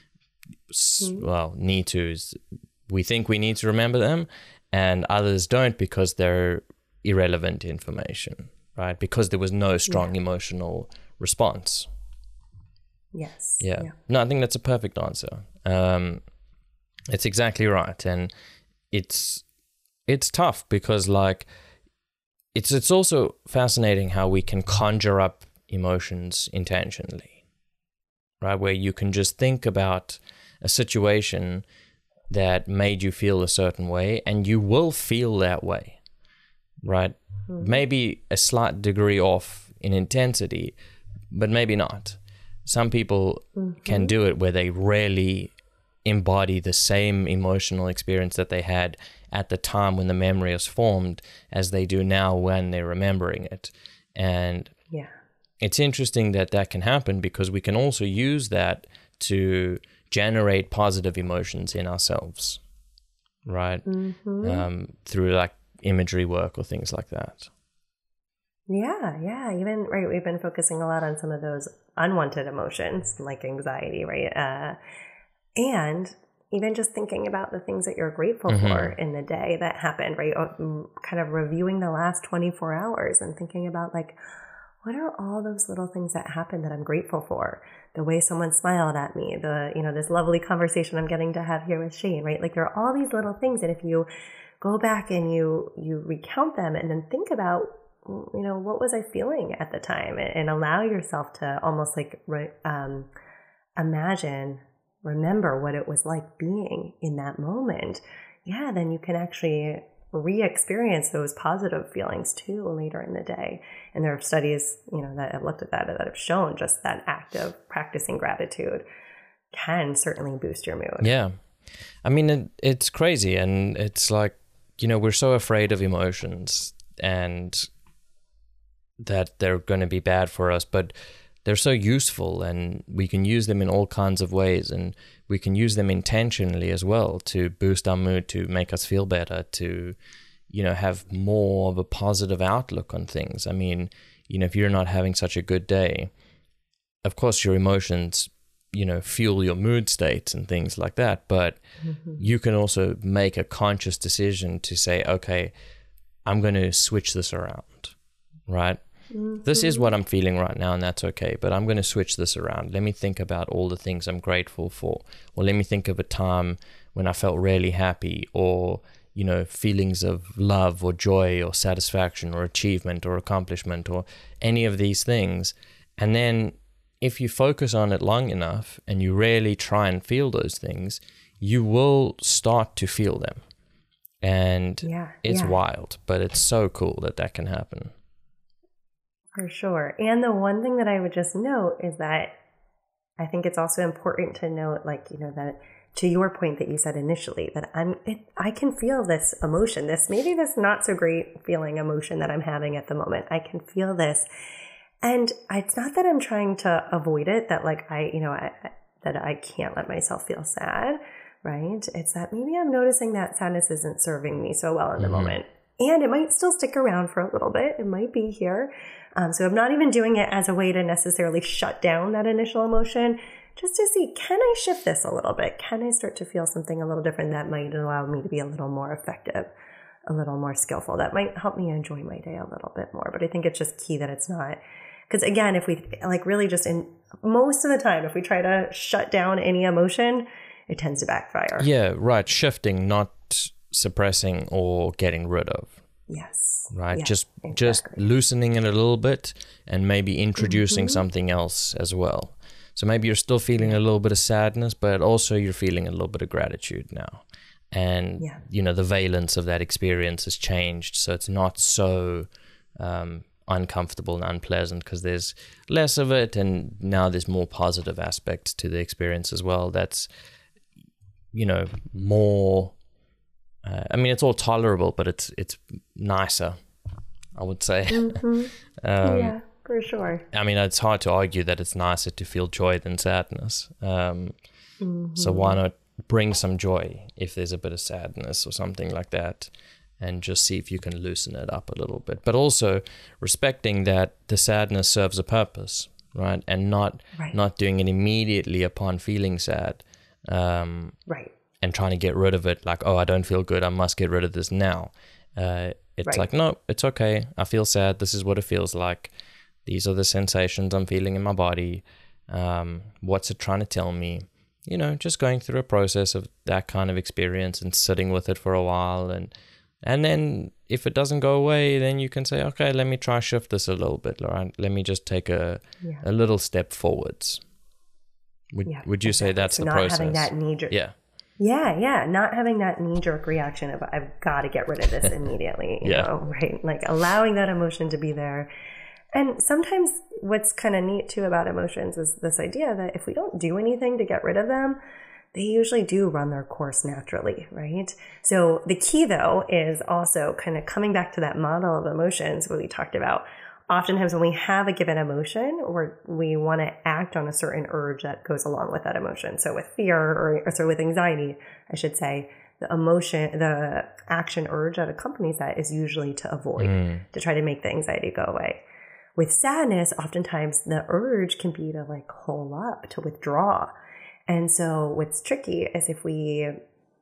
Well, need to is we think we need to remember them, and others don't because they're irrelevant information, right? Because there was no strong emotional response. Yes. Yeah. No, I think that's a perfect answer. It's exactly right. And it's tough because it's also fascinating how we can conjure up emotions intentionally, right? Where you can just think about a situation that made you feel a certain way, and you will feel that way, right? Maybe a slight degree off in intensity, but maybe not. Some people can do it where they rarely embody the same emotional experience that they had at the time when the memory was formed as they do now when they're remembering it. And it's interesting that can happen because we can also use that to generate positive emotions in ourselves, right? Through like imagery work or things like that. Yeah. Even, right, we've been focusing a lot on some of those unwanted emotions like anxiety, right? And even just thinking about the things that you're grateful for in the day that happened, right? Kind of reviewing the last 24 hours and thinking about like, what are all those little things that happened that I'm grateful for? The way someone smiled at me, this lovely conversation I'm getting to have here with Shane, right? Like there are all these little things. And if you go back and you recount them and then think about, what was I feeling at the time, and allow yourself to almost like remember what it was like being in that moment. Yeah, then you can actually re-experience those positive feelings too later in the day. And there are studies, that have looked at that have shown just that act of practicing gratitude can certainly boost your mood. Yeah. I mean, it's crazy. And it's like, we're so afraid of emotions and that they're going to be bad for us, but they're so useful and we can use them in all kinds of ways, and we can use them intentionally as well to boost our mood, to make us feel better, to, have more of a positive outlook on things. I mean, if you're not having such a good day, of course your emotions, fuel your mood states and things like that, but you can also make a conscious decision to say, okay, I'm going to switch this around, right? This is what I'm feeling right now, and that's okay, but I'm going to switch this around. Let me think about all the things I'm grateful for, or let me think of a time when I felt really happy, or, feelings of love or joy or satisfaction or achievement or accomplishment or any of these things. And then if you focus on it long enough and you really try and feel those things, you will start to feel them. And it's wild, but it's so cool that can happen. For sure. And the one thing that I would just note is that I think it's also important to note, that to your point that you said initially, that I can feel this emotion, this not so great feeling emotion that I'm having at the moment. I can feel this. And it's not that I'm trying to avoid it, that that I can't let myself feel sad, right? It's that maybe I'm noticing that sadness isn't serving me so well in the moment. And it might still stick around for a little bit. It might be here. So I'm not even doing it as a way to necessarily shut down that initial emotion, just to see, can I shift this a little bit? Can I start to feel something a little different that might allow me to be a little more effective, a little more skillful? That might help me enjoy my day a little bit more. But I think it's just key that it's not, because again, if we really just in most of the time, if we try to shut down any emotion, it tends to backfire. Yeah, right. Shifting, not suppressing or getting rid of. Yes. Right. Yeah, just exactly. loosening it a little bit and maybe introducing something else as well. So maybe you're still feeling a little bit of sadness, but also you're feeling a little bit of gratitude now. And, the valence of that experience has changed. So it's not so uncomfortable and unpleasant because there's less of it. And now there's more positive aspects to the experience as well. That's, more... it's all tolerable, but it's nicer, I would say. Yeah, for sure. It's hard to argue that it's nicer to feel joy than sadness. So why not bring some joy if there's a bit of sadness or something like that, and just see if you can loosen it up a little bit. But also respecting that the sadness serves a purpose, right? And not doing it immediately upon feeling sad. Right. And trying to get rid of it, like, oh, I don't feel good, I must get rid of this now. It's like, no, it's okay. I feel sad. This is what it feels like. These are the sensations I'm feeling in my body. What's it trying to tell me? Just going through a process of that kind of experience and sitting with it for a while. And then if it doesn't go away, then you can say, okay, let me try shift this a little bit, right? Let me just take a little step forwards. Would you say that's the process? Not having that knee-jerk. Yeah. Yeah. Not having that knee-jerk reaction of, I've got to get rid of this immediately, you know, right? Like allowing that emotion to be there. And sometimes what's kind of neat too about emotions is this idea that if we don't do anything to get rid of them, they usually do run their course naturally, right? So the key though is also kind of coming back to that model of emotions where we talked about. Oftentimes when we have a given emotion, we want to act on a certain urge that goes along with that emotion. So with fear or with anxiety, I should say, the action urge that accompanies that is usually to avoid, to try to make the anxiety go away. With sadness, oftentimes the urge can be to like hole up, to withdraw. And so what's tricky is if we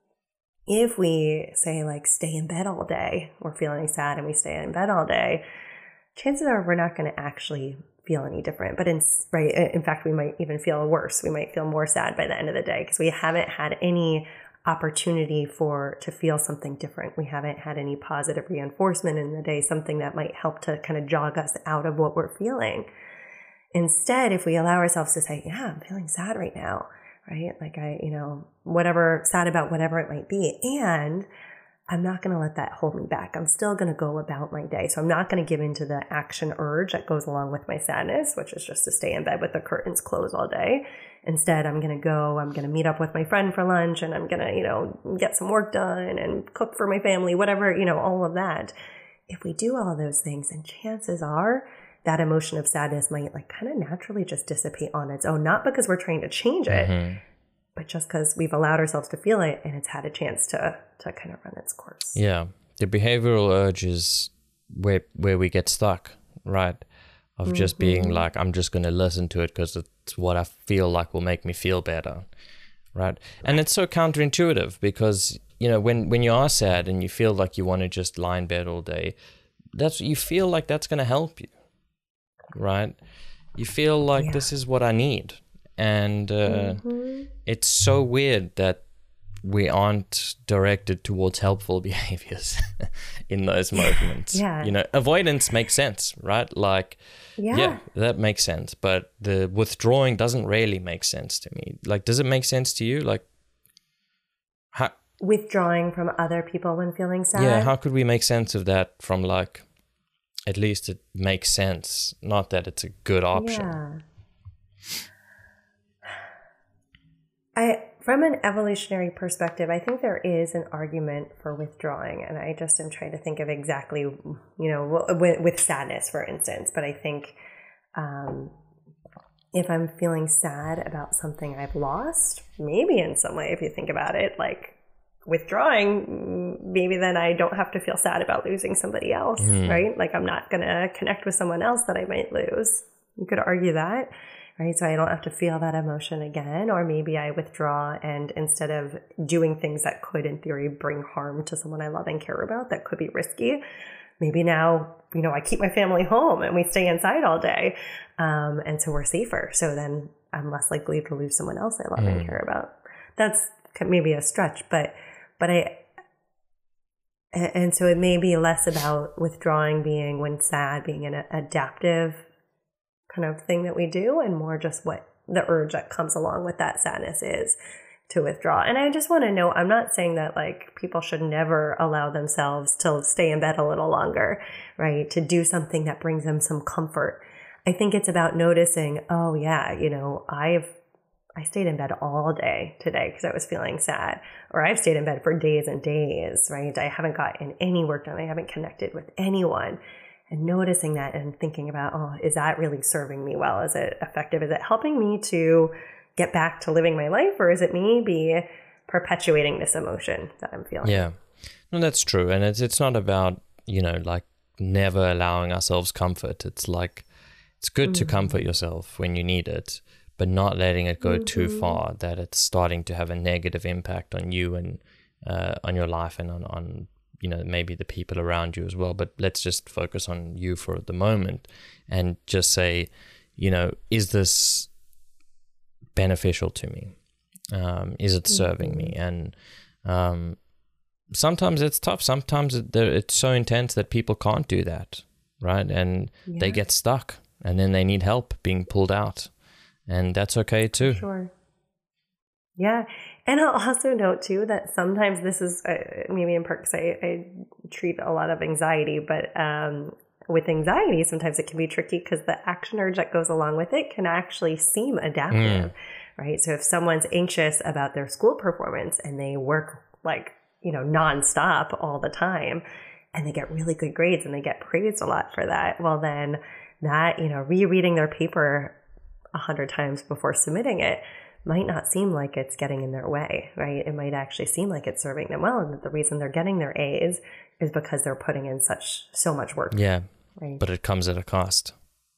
say like stay in bed all day, we're feeling sad and we stay in bed all day, chances are we're not going to actually feel any different. But in fact, we might even feel worse. We might feel more sad by the end of the day because we haven't had any opportunity to feel something different. We haven't had any positive reinforcement in the day, something that might help to kind of jog us out of what we're feeling. Instead, if we allow ourselves to say, yeah, I'm feeling sad right now, right? Like whatever, sad about whatever it might be. And I'm not going to let that hold me back. I'm still going to go about my day. So I'm not going to give into the action urge that goes along with my sadness, which is just to stay in bed with the curtains closed all day. Instead, I'm going to meet up with my friend for lunch and I'm going to, get some work done and cook for my family, whatever, all of that. If we do all those things, then chances are that emotion of sadness might like kind of naturally just dissipate on its own, not because we're trying to change it, but just because we've allowed ourselves to feel it and it's had a chance to kind of run its course. Yeah. The behavioral urge is where we get stuck, right? Of just being like, I'm just going to listen to it because it's what I feel like will make me feel better, right? And it's so counterintuitive because, when you are sad and you feel like you want to just lie in bed all day, you feel like that's going to help you, right? You feel like this is what I need. And it's so weird that we aren't directed towards helpful behaviors in those moments. Avoidance makes sense, right? Like, that makes sense. But the withdrawing doesn't really make sense to me. Like, does it make sense to you? Like, withdrawing from other people when feeling sad? Yeah, how could we make sense of that from like, at least it makes sense, not that it's a good option. From an evolutionary perspective, I think there is an argument for withdrawing, and I just am trying to think of exactly, with sadness, for instance. But I think if I'm feeling sad about something I've lost, maybe in some way, if you think about it, like withdrawing, maybe then I don't have to feel sad about losing somebody else, right? Like I'm not going to connect with someone else that I might lose. You could argue that. Right, so I don't have to feel that emotion again, or maybe I withdraw and instead of doing things that could, in theory, bring harm to someone I love and care about, that could be risky, maybe now, I keep my family home and we stay inside all day, and so we're safer. So then I'm less likely to lose someone else I love and care about. That's maybe a stretch, but And so it may be less about withdrawing being when sad, being an adaptive kind of thing that we do, and more just what the urge that comes along with that sadness is to withdraw. And I just want to note, I'm not saying that like people should never allow themselves to stay in bed a little longer, right? To do something that brings them some comfort. I think it's about noticing, oh yeah, I stayed in bed all day today because I was feeling sad, or I've stayed in bed for days and days, right? I haven't gotten any work done. I haven't connected with anyone. And noticing that and thinking about, oh, is that really serving me well? Is it effective? Is it helping me to get back to living my life, or is it maybe perpetuating this emotion that I'm feeling? Yeah, no, that's true. And it's not about, like never allowing ourselves comfort. It's like, it's good to comfort yourself when you need it, but not letting it go too far that it's starting to have a negative impact on you and on your life and on maybe the people around you as well. But let's just focus on you for the moment and just say, is this beneficial to me? Is it serving me? And sometimes it's tough. Sometimes it's so intense that people can't do that, right? And they get stuck, and then they need help being pulled out. And that's okay too. Sure. Yeah. And I'll also note too that sometimes this is maybe in part because I treat a lot of anxiety, but with anxiety, sometimes it can be tricky because the action urge that goes along with it can actually seem adaptive, right? So if someone's anxious about their school performance and they work like, nonstop all the time, and they get really good grades and they get praised a lot for that, well then that, rereading their paper 100 times before submitting it might not seem like it's getting in their way, right? It might actually seem like it's serving them well, and that the reason they're getting their A's is because they're putting in so much work. Yeah, right? But it comes at a cost.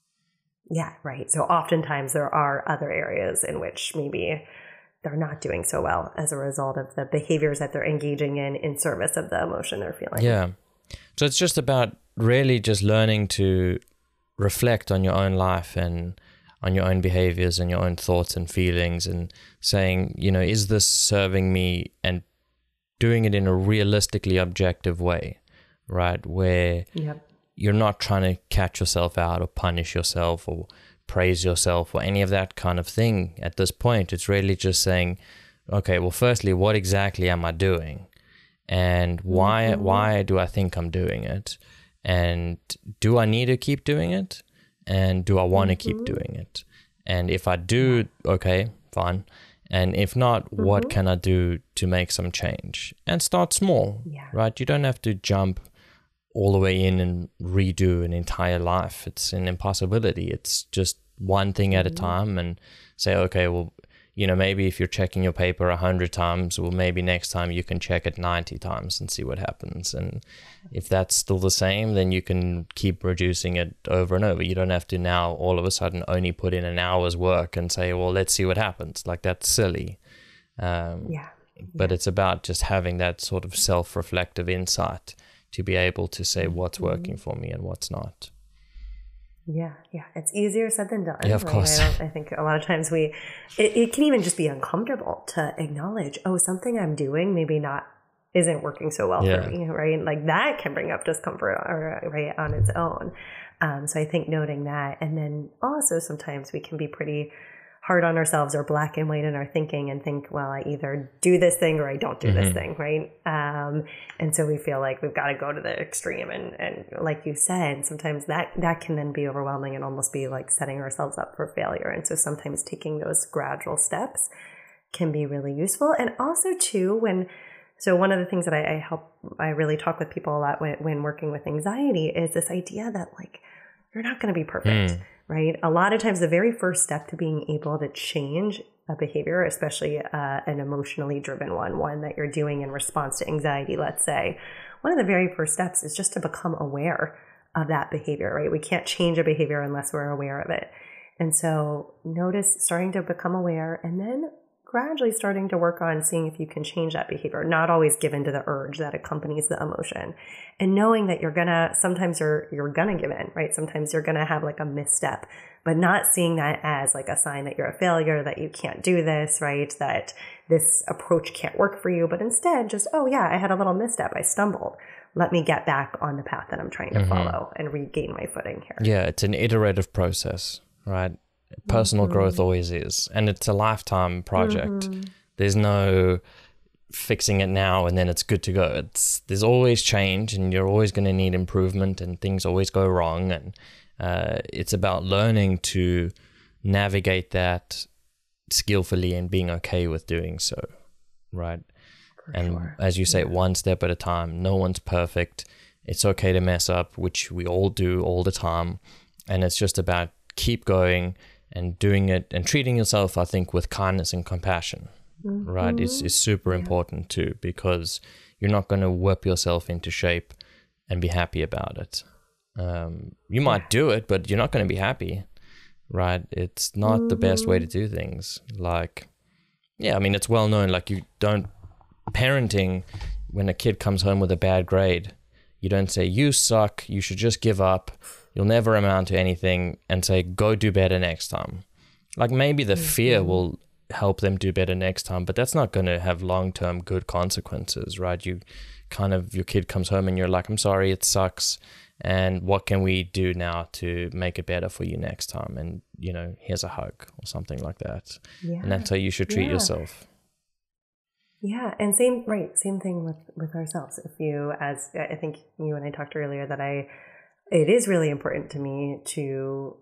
Yeah, right. So oftentimes there are other areas in which maybe they're not doing so well as a result of the behaviors that they're engaging in service of the emotion they're feeling. Yeah. So it's just about really just learning to reflect on your own life and on your own behaviors and your own thoughts and feelings, and saying, is this serving me, and doing it in a realistically objective way, right? Where you're not trying to catch yourself out or punish yourself or praise yourself or any of that kind of thing at this point. It's really just saying, okay, well, firstly, what exactly am I doing? And why do I think I'm doing it? And do I need to keep doing it? And do I want to keep doing it? And if I do, okay, fine. And if not, what can I do to make some change? And start small, right? You don't have to jump all the way in and redo an entire life. It's an impossibility. It's just one thing at a time, and say, okay, well, maybe if you're checking your paper 100 times, well, maybe next time you can check it 90 times and see what happens. And if that's still the same, then you can keep reducing it over and over. You don't have to now all of a sudden only put in an hour's work and say, well, let's see what happens. Like, that's silly. But it's about just having that sort of self-reflective insight to be able to say what's working for me and what's not. Yeah. It's easier said than done. Yeah, of course. I think a lot of times it can even just be uncomfortable to acknowledge, oh, something I'm doing maybe isn't working so well for me, right? Like that can bring up discomfort, right, on its own. So I think noting that, and then also sometimes we can be pretty hard on ourselves or black and white in our thinking and think, well, I either do this thing or I don't do this thing, right? And so we feel like we've got to go to the extreme. And like you said, sometimes that can then be overwhelming and almost be like setting ourselves up for failure. And so sometimes taking those gradual steps can be really useful. And also too, so one of the things that I really talk with people a lot when working with anxiety is this idea that like, you're not going to be perfect, right? A lot of times the very first step to being able to change a behavior, especially an emotionally driven one that you're doing in response to anxiety, let's say, one of the very first steps is just to become aware of that behavior, right? We can't change a behavior unless we're aware of it. And so notice starting to become aware, and then gradually starting to work on seeing if you can change that behavior, not always give in to the urge that accompanies the emotion, and knowing that sometimes you're gonna give in, right? Sometimes you're gonna have like a misstep, but not seeing that as like a sign that you're a failure, that you can't do this, right? That this approach can't work for you, but instead just, oh yeah, I had a little misstep, I stumbled. let me get back on the path that I'm trying to follow and regain my footing here. Yeah, it's an iterative process, right? Personal growth always is. And it's a lifetime project. There's no fixing it now and then it's good to go. There's always change, and you're always going to need improvement, and things always go wrong. And it's about learning to navigate that skillfully and being okay with doing so, right? As you say, one step at a time. No one's perfect. It's okay to mess up, which we all do all the time. And it's just about keep going and doing it and treating yourself, I think, with kindness and compassion, right? It's super important too, because you're not going to whip yourself into shape and be happy about it. You might do it, but you're not going to be happy, right? It's not the best way to do things. Like, yeah, I mean, it's well known, like parenting, when a kid comes home with a bad grade, you don't say, you suck, you should just give up, you'll never amount to anything, and say, go do better next time. Like, maybe the fear will help them do better next time, but that's not going to have long-term good consequences, right? Your kid comes home and you're like, I'm sorry, it sucks, and what can we do now to make it better for you next time? And, here's a hug or something like that. Yeah. And that's how you should treat yourself. Yeah, and same thing with ourselves. As I think you and I talked earlier, that it is really important to me to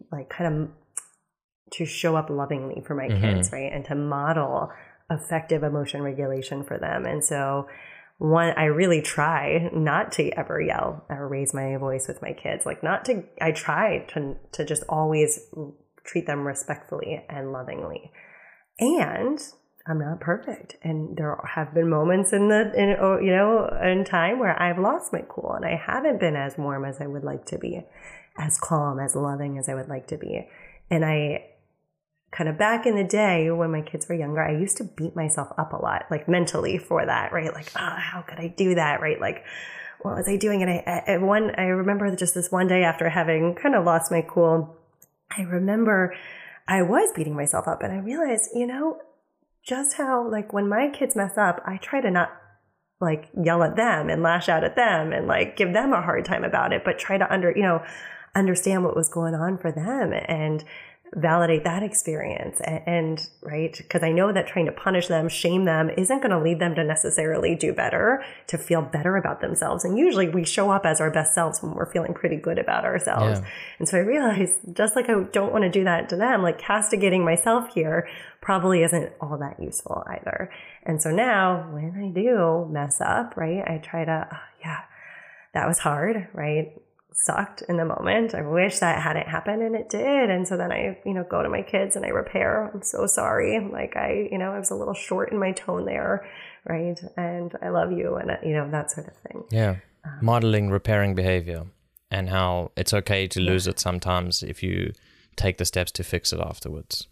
to show up lovingly for my kids, right? And to model effective emotion regulation for them. And so I really try not to ever yell or raise my voice with my kids. I try to just always treat them respectfully and lovingly. And I'm not perfect, and there have been moments in time where I've lost my cool, and I haven't been as warm as I would like to be, as calm, as loving as I would like to be. And I kind of, back in the day when my kids were younger, I used to beat myself up a lot, like mentally, for that, right? Like, how could I do that, right? Like, what was I doing? And I remember just this one day after having kind of lost my cool, I remember I was beating myself up, and I realized, just how, like, when my kids mess up, I try to not yell at them and lash out at them and give them a hard time about it, but try to understand what was going on for them and validate that experience. And right, because I know that trying to punish them, shame them, isn't going to lead them to necessarily do better, to feel better about themselves. And usually we show up as our best selves when we're feeling pretty good about ourselves. Yeah. And so I realized, just like I don't want to do that to them, castigating myself here probably isn't all that useful either. And so now when I do mess up, right, I try to, that was hard, right? Sucked in the moment. I wish that hadn't happened, and it did. And so then I, go to my kids and I repair. I'm so sorry. I was a little short in my tone there, right? And I love you, and that sort of thing. Yeah. Modeling repairing behavior, and how it's okay to lose it sometimes if you take the steps to fix it afterwards.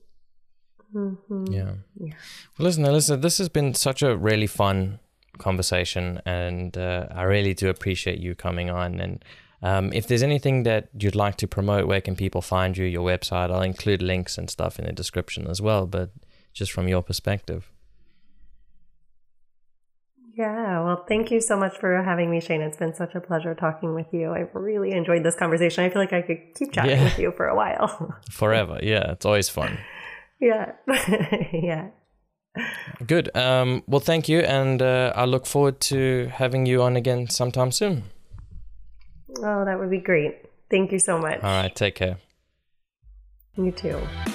Yeah. Well, listen, Alyssa, this has been such a really fun conversation, and I really do appreciate you coming on. And if there's anything that you'd like to promote, where can people find you, your website? I'll include links and stuff in the description as well, but just from your perspective. Yeah, well, thank you so much for having me, Shane. It's been such a pleasure talking with you. I've really enjoyed this conversation. I feel like I could keep chatting with you for a while. Forever, yeah. It's always fun. Yeah. Yeah. Good. Well, thank you, and I look forward to having you on again sometime soon. Oh, that would be great. Thank you so much. All right, take care. You too.